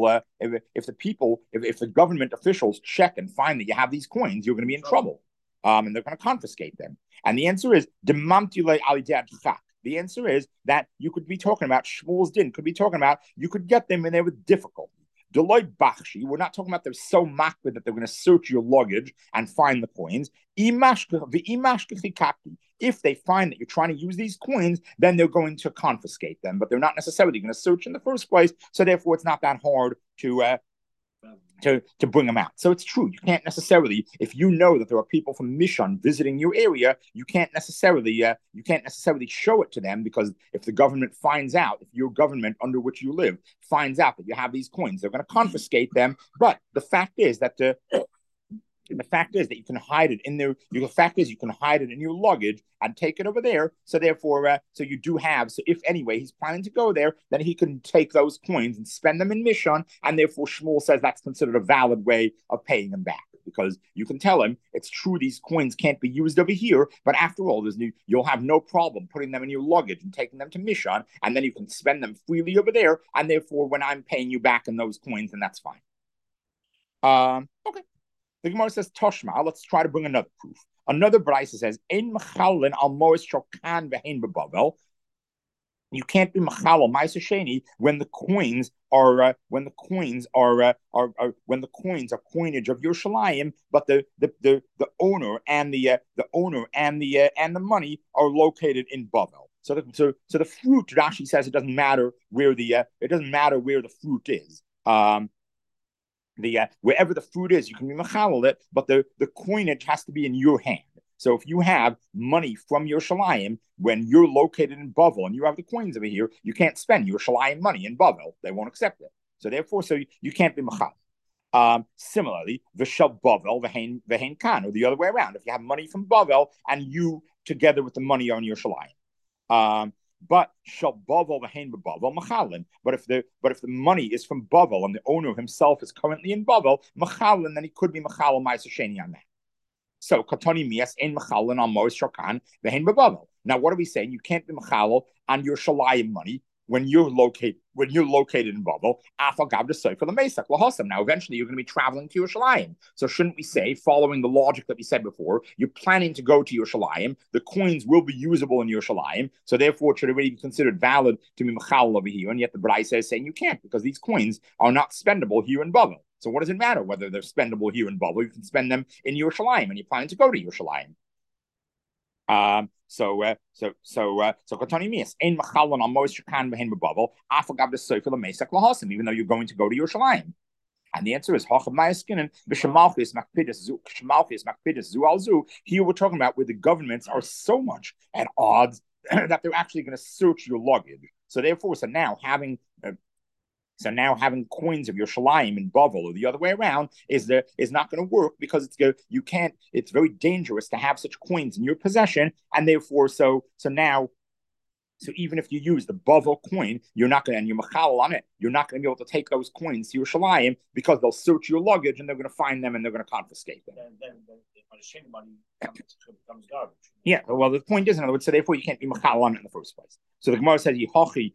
the government officials check and find that you have these coins, you're going to be in trouble, and they're going to confiscate them. And the answer is the answer is that you could be talking about Shmuel's din, could be talking about you could get them in there with difficulty. Deloitte Bachshi, we're not talking about they're so makbid that they're going to search your luggage and find the coins. If they find that you're trying to use these coins, then they're going to confiscate them, but they're not necessarily going to search in the first place. So therefore, it's not that hard to bring them out. So it's true. You can't necessarily, if you know that there are people from Mishon visiting your area, you can't necessarily show it to them, because if the government finds out, if your government under which you live finds out that you have these coins, they're going to confiscate them. But the fact is that you can hide it in there. The fact is you can hide it in your luggage and take it over there. So therefore, so you do have. So if anyway he's planning to go there, then he can take those coins and spend them in Mishon, and therefore Shmuel says that's considered a valid way of paying them back, because you can tell him it's true these coins can't be used over here, but after all, you'll have no problem putting them in your luggage and taking them to Mishon, and then you can spend them freely over there, and therefore when I'm paying you back in those coins, then that's fine. Okay. The Gemara says, Toshma, let's try to bring another proof. Another Braisa says, Ein mechalin al mois shokan vehein bebavel. You can't be mechal ma'aser sheni when the coins are coinage of Yerushalayim, but the owner and the money are located in Bavel. So the fruit, Rashi says, it doesn't matter where the fruit is. Wherever the fruit is, you can be mechalel it, but the coinage has to be in your hand. So if you have money from Yerushalayim when you're located in Bavel and you have the coins over here, you can't spend Yerushalayim money in Bavel; they won't accept it. So therefore, you can't be mechalel. Similarly, v'shel Bavel v'hein kan, or the other way around. If you have money from Bavel and you together with the money on Yerushalayim. But shall Bavel v'hein b'Bavel machalin. But if the money is from Bavel and the owner himself is currently in Bavel, machalin, then he could be machalin ma'aser sheni on that. So katoni mias ein machalin on mois shokan v'hein b'Bavel. Now what are we saying? You can't be machalin on your shalayim money when you're located in Bavel. Now eventually you're going to be traveling to Yerushalayim. So shouldn't we say, following the logic that we said before, you're planning to go to Yerushalayim, the coins will be usable in Yerushalayim, so therefore it should already be considered valid to be mechal over here, and yet the Braisa is saying you can't, because these coins are not spendable here in Bavel. So what does it matter whether they're spendable here in Bavel? You can spend them in Yerushalayim, and you're planning to go to Yerushalayim. So Katani Mias ein machalon al mois shakan behin b'Bavel afagav the sofer l'meisach lahasim, even though you're going to go to Yerushalayim. And the answer is Hacham Mayaskinin b'Shemalchis Makpidus Zu al Zu. Here we're talking about where the governments are so much at odds that they're actually going to search your luggage. So therefore, now having coins of Yerushalayim in Bavel or the other way around is not going to work, because it's very dangerous to have such coins in your possession, and therefore so even if you use the Bavel coin, you're machal on it, you're not going to be able to take those coins to Yerushalayim, because they'll search your luggage and they're going to find them and they're going to confiscate them. Then the money becomes garbage. Yeah, well, the point is, in other words, so therefore you can't be machal on it in the first place. So the Gemara says,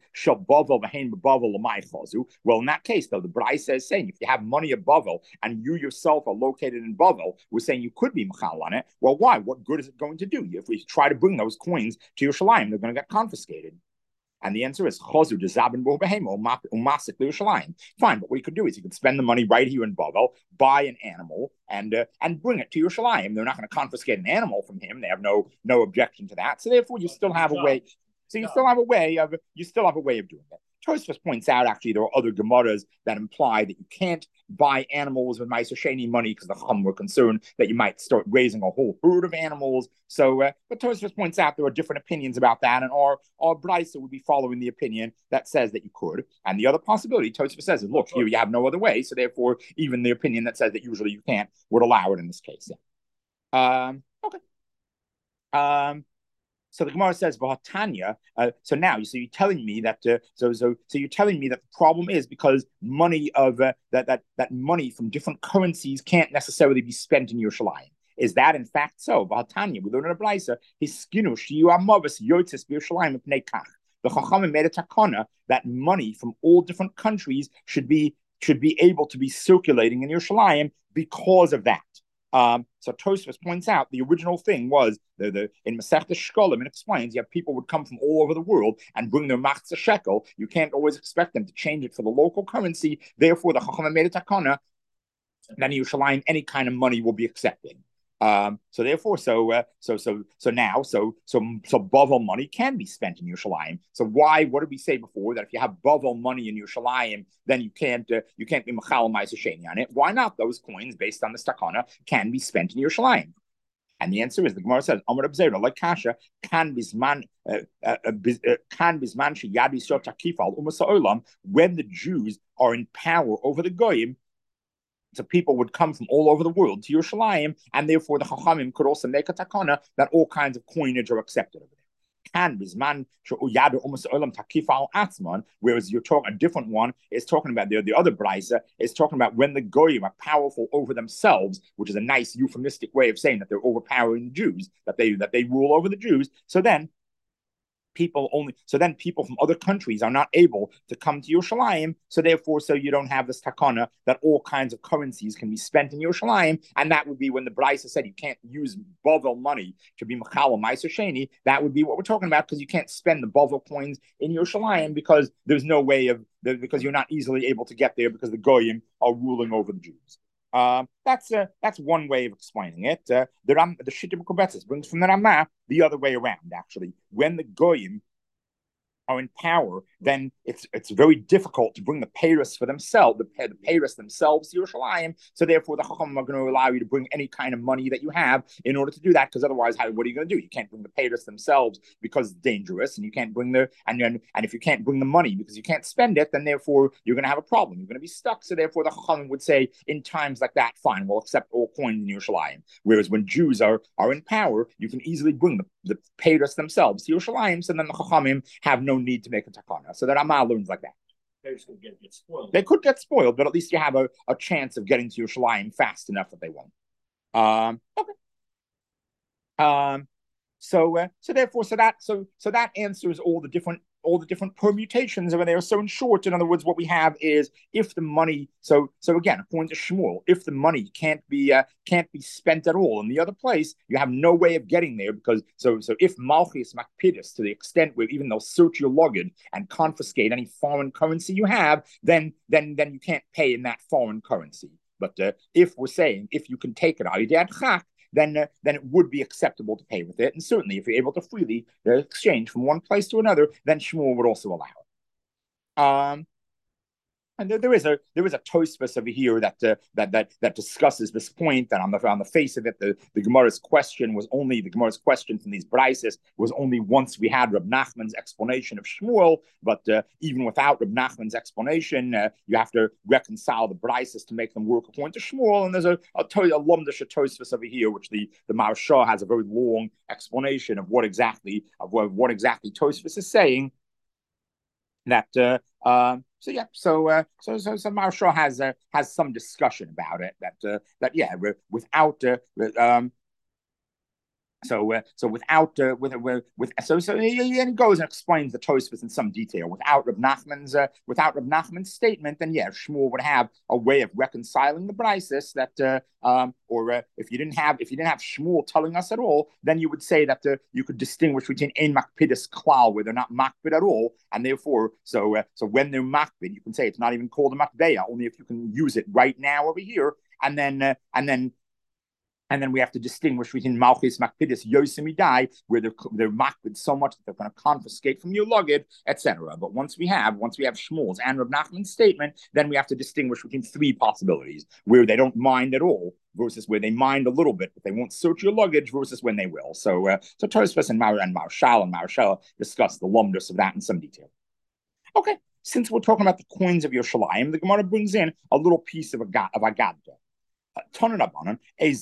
well, in that case, though, the Braisa is saying if you have money at Bavel and you yourself are located in Bavel, we're saying you could be machal on it. Well, why? What good is it going to do? If we try to bring those coins to Yerushalayim, they're going to get confiscated. And the answer is chozu de zabin bo behemo umasik Yerushalayim. Fine, but what he could do is he could spend the money right here in Bavel, buy an animal, and bring it to Yerushalayim. They're not going to confiscate an animal from him. They have no objection to that. So therefore, you still have a way. So you still have a way of doing it. Tosfos points out actually there are other Gemaras that imply that you can't buy animals with Ma'aser Sheni money because the Chum were concerned that you might start raising a whole herd of animals. So, but Tosfos points out there are different opinions about that, and our Brisa would be following the opinion that says that you could. And the other possibility, Tosfos says, is look, here you have no other way. So therefore, even the opinion that says that usually you can't would allow it in this case. Yeah. Okay. So the Gemara says, "V'hatanya." So now, you're telling me that so you're telling me that the problem is because money of that money from different currencies can't necessarily be spent in Yerushalayim. Is that in fact so? V'hatanya, we learn in a brisa, hiskinu shiyu amavis yotzes b'Yerushalayim pnei kach. The Chachamim made a takana that money from all different countries should be able to be circulating in Yerushalayim because of that. So Tosfos points out the original thing was in Masechta Shkolim, it explains you have people would come from all over the world and bring their machzah shekel. You can't always expect them to change it for the local currency. Therefore, the Chachamim made a takana that in Yerushalayim any kind of money will be accepted. So therefore, so Bavel money can be spent in Yerushalayim. So what did we say before that if you have Bavel money in Yerushalayim, then you can't be Machal Ma'aser Sheni on it? Why not? Those coins based on the stakana can be spent in Yerushalayim. And the answer is the Gemara says, Amar Abzera, like Kasha, can bisman sheyad Yisrael takifal umasa olam, when the Jews are in power over the goyim. So people would come from all over the world to Yerushalayim, and therefore the Chachamim could also make a takana that all kinds of coinage are accepted over there. Whereas you're talking a different one is talking about the other brisa is talking about when the goyim are powerful over themselves, which is a nice euphemistic way of saying that they're overpowering the Jews, that they rule over the Jews. So then people from other countries are not able to come to Yerushalayim. So therefore, you don't have this takana that all kinds of currencies can be spent in Yerushalayim, and that would be when the Brisa said you can't use Bavel money to be Machal Ma'aser Sheni. That would be what we're talking about, because you can't spend the Bavel coins in Yerushalayim because there's no way because you're not easily able to get there because the Goyim are ruling over the Jews. That's one way of explaining it. The Shittim Kubetzis brings from the Ramah the other way around. Actually, when the Goyim are in power, then it's very difficult to bring the peiros for themselves, the peiros themselves to Yerushalayim. So therefore, the Chachamim are going to allow you to bring any kind of money that you have in order to do that, because otherwise, what are you going to do? You can't bring the peiros themselves because it's dangerous, and you can't bring and if you can't bring the money because you can't spend it, then therefore you're going to have a problem. You're going to be stuck. So therefore, the Chachamim would say in times like that, fine, we'll accept all coins in Yerushalayim. Whereas when Jews are in power, you can easily bring the peiros themselves to Yerushalayim. So then the Chachamim have no need to make a takana. So that Ramah learns like that. They could get spoiled, but at least you have a chance of getting to Yerushalayim fast enough that they won't. Okay. So that answers all the different permutations over there. So in short, in other words, what we have is if the money. So again, according to Shmuel, if the money can't be spent at all in the other place, you have no way of getting there because so if Malchus Makpidus, to the extent where even they'll search your luggage and confiscate any foreign currency you have, then you can't pay in that foreign currency. But if we're saying if you can take it out, then it would be acceptable to pay with it. And certainly if you're able to freely exchange from one place to another, then Shmuel would also allow it. And there is a Tosfos over here that discusses this point. That on the face of it, the Gemara's question from these brises was only once we had Reb Nachman's explanation of Shmuel. But even without Reb Nachman's explanation, you have to reconcile the brises to make them work according to Shmuel. And there's a Lumdish Tosfos over here, which the Maharsha has a very long explanation of what exactly Tosfos is saying. That Maharsha has some discussion about it. Without So he goes and explains the Tosfos in some detail. Without Reb Nachman's statement, then yeah, Shmuel would have a way of reconciling the brises that, if you didn't have Shmuel telling us at all, then you would say that you could distinguish between ein makpidus klal, where they're not makpid at all, and therefore, so when they're makpid, you can say it's not even called a makbeya, only if you can use it right now over here, and then we have to distinguish between Malchus Makpidis Yosemidai, where they're makpid so much that they're going to confiscate from your luggage, etc. But once we have Shmuel's and Reb Nachman's statement, then we have to distinguish between three possibilities: where they don't mind at all, versus where they mind a little bit, but they won't search your luggage, versus when they will. So Tosfos and Maharshal discuss the lumdus of that in some detail. Okay, since we're talking about the coins of Yerushalayim, the Gemara brings in a little piece of Agadda. What are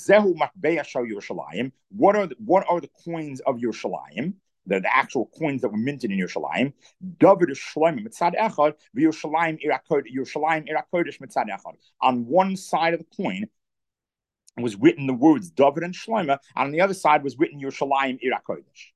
the coins of Yerushalayim? The actual coins that were minted in Yerushalayim. David Shloim mitzad echad, Yerushalayim irakodesh mitzad echad. On one side of the coin was written the words David and Shloim, and on the other side was written Yerushalayim irakodesh.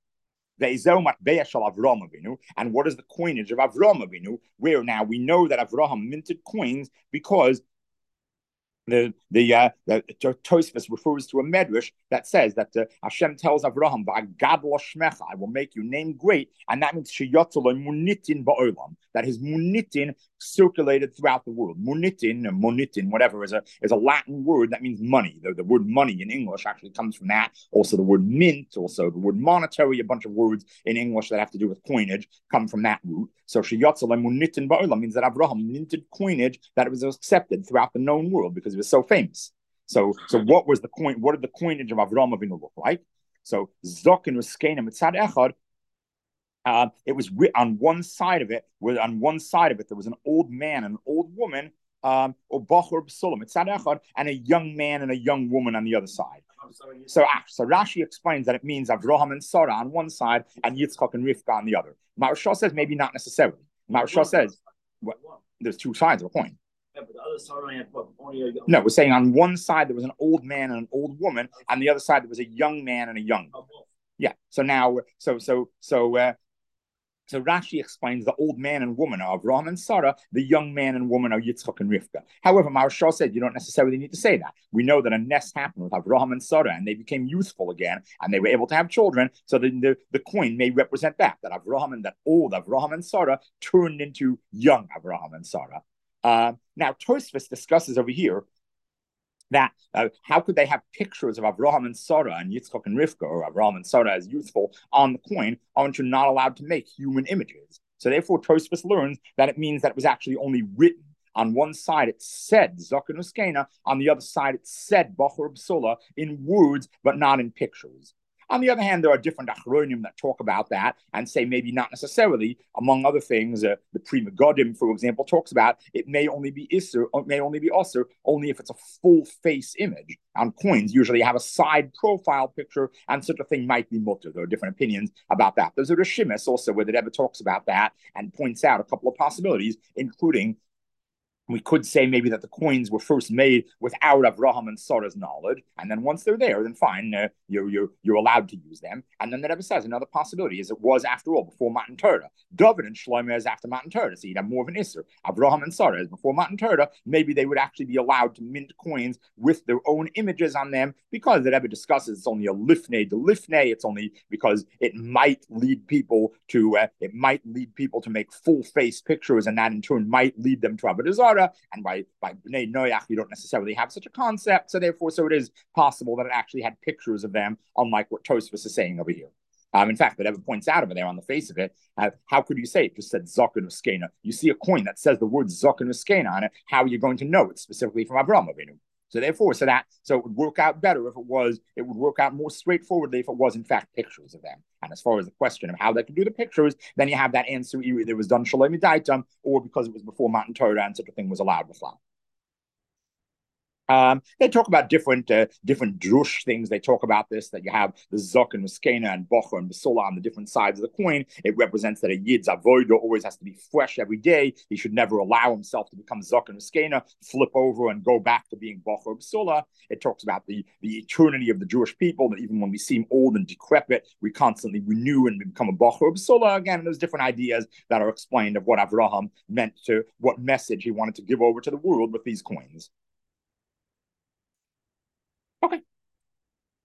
And what is the coinage of Avraham Avinu? Where now we know that Avraham minted coins because the Tosfos refers to a medrash that says that Hashem tells Avraham, "V'agadol shmecha, I will make your name great," and that means sheyotzaloi munitin ba'olam, that his munitin circulated throughout the world. Munitin, whatever, is a Latin word that means money. The word money in English actually comes from that. Also, the word mint, also the word monetary, a bunch of words in English that have to do with coinage come from that root. So sheyotzaloi munitin ba'olam means that Avraham minted coinage that was accepted throughout the known world because it was so famous. So what was the coin? What did the coinage of Avraham Avinu look like? So Zokin Ruskena Mitzad Echad. It was on one side of it. There was an old man and an old woman, or Bachur B'Sulam Mitzad Echad, and a young man and a young woman on the other side. So Rashi explains that it means Avraham and Sarah on one side and Yitzchak and Rivka on the other. Maharshal says maybe not necessarily. Maharshal says there's two sides of a coin. Yeah, but the other side only had only No, we're saying on one side there was an old man and an old woman, on the other side there was a young man and a young woman. Yeah. So now, so Rashi explains the old man and woman are Avraham and Sarah, the young man and woman are Yitzchak and Rivka. However, Maharshal said you don't necessarily need to say that. We know that a nest happened with Avraham and Sarah, and they became youthful again, and they were able to have children. So the coin may represent that Avraham and that old Avraham and Sarah turned into young Avraham and Sarah. Now, Tosfos discusses over here that how could they have pictures of Avraham and Sarah and Yitzchak and Rivka, or Avraham and Sarah as youthful, on the coin, aren't you not allowed to make human images? So therefore, Tosfos learns that it means that it was actually only written. On one side, it said Zokin Uskena. On the other side, it said Bachur B'Sula in words, but not in pictures. On the other hand, there are different achronim that talk about that and say maybe not necessarily. Among other things, the Pri Megadim, for example, talks about it may only be Isser, or it may only be Osir, only if it's a full face image. On coins, usually you have a side profile picture, and such a thing might be mutter. There are different opinions about that. There's a Rishimis also where the Rebbe talks about that and points out a couple of possibilities, including we could say maybe that the coins were first made without Avraham and Sarah's knowledge, and then once they're there, then fine, you're allowed to use them. And then the Rebbe says another possibility is it was, after all, before Matan Torah. David and Shlomo is after Matan Torah, so you'd have more of an Isser. Avraham and Sarah is before Matan Torah. Maybe they would actually be allowed to mint coins with their own images on them, because the Rebbe discusses it's only a lifnei de lifnei. It's only because it might lead people to make full face pictures, and that in turn might lead them to Avodah Zarah. And by Bnei Noach, you don't necessarily have such a concept. So therefore, it is possible that it actually had pictures of them, unlike what Tosfos is saying over here. In fact, that ever points out over there on the face of it, how could you say it just said Zokin Uskena? You see a coin that says the word Zokin Uskena on it. How are you going to know it's specifically from Avraham Avinu? So therefore, so it would work out better if it was. It would work out more straightforwardly if it was in fact pictures of them. And as far as the question of how they could do the pictures, then you have that answer: either it was done Shalom Daitam, or because it was before Matan Torah and such a thing was allowed before. They talk about different drush things. They talk about this, that you have the Zuk and Muskena and Bocher and Basula on the different sides of the coin. It represents that a Yid's avoida always has to be fresh every day. He should never allow himself to become Zuk and Muskena, flip over and go back to being Bocher or Basula. It talks about the eternity of the Jewish people, that even when we seem old and decrepit, we constantly renew and become a Bocher or Basula. Again, there's different ideas that are explained of what Avraham meant to, what message he wanted to give over to the world with these coins.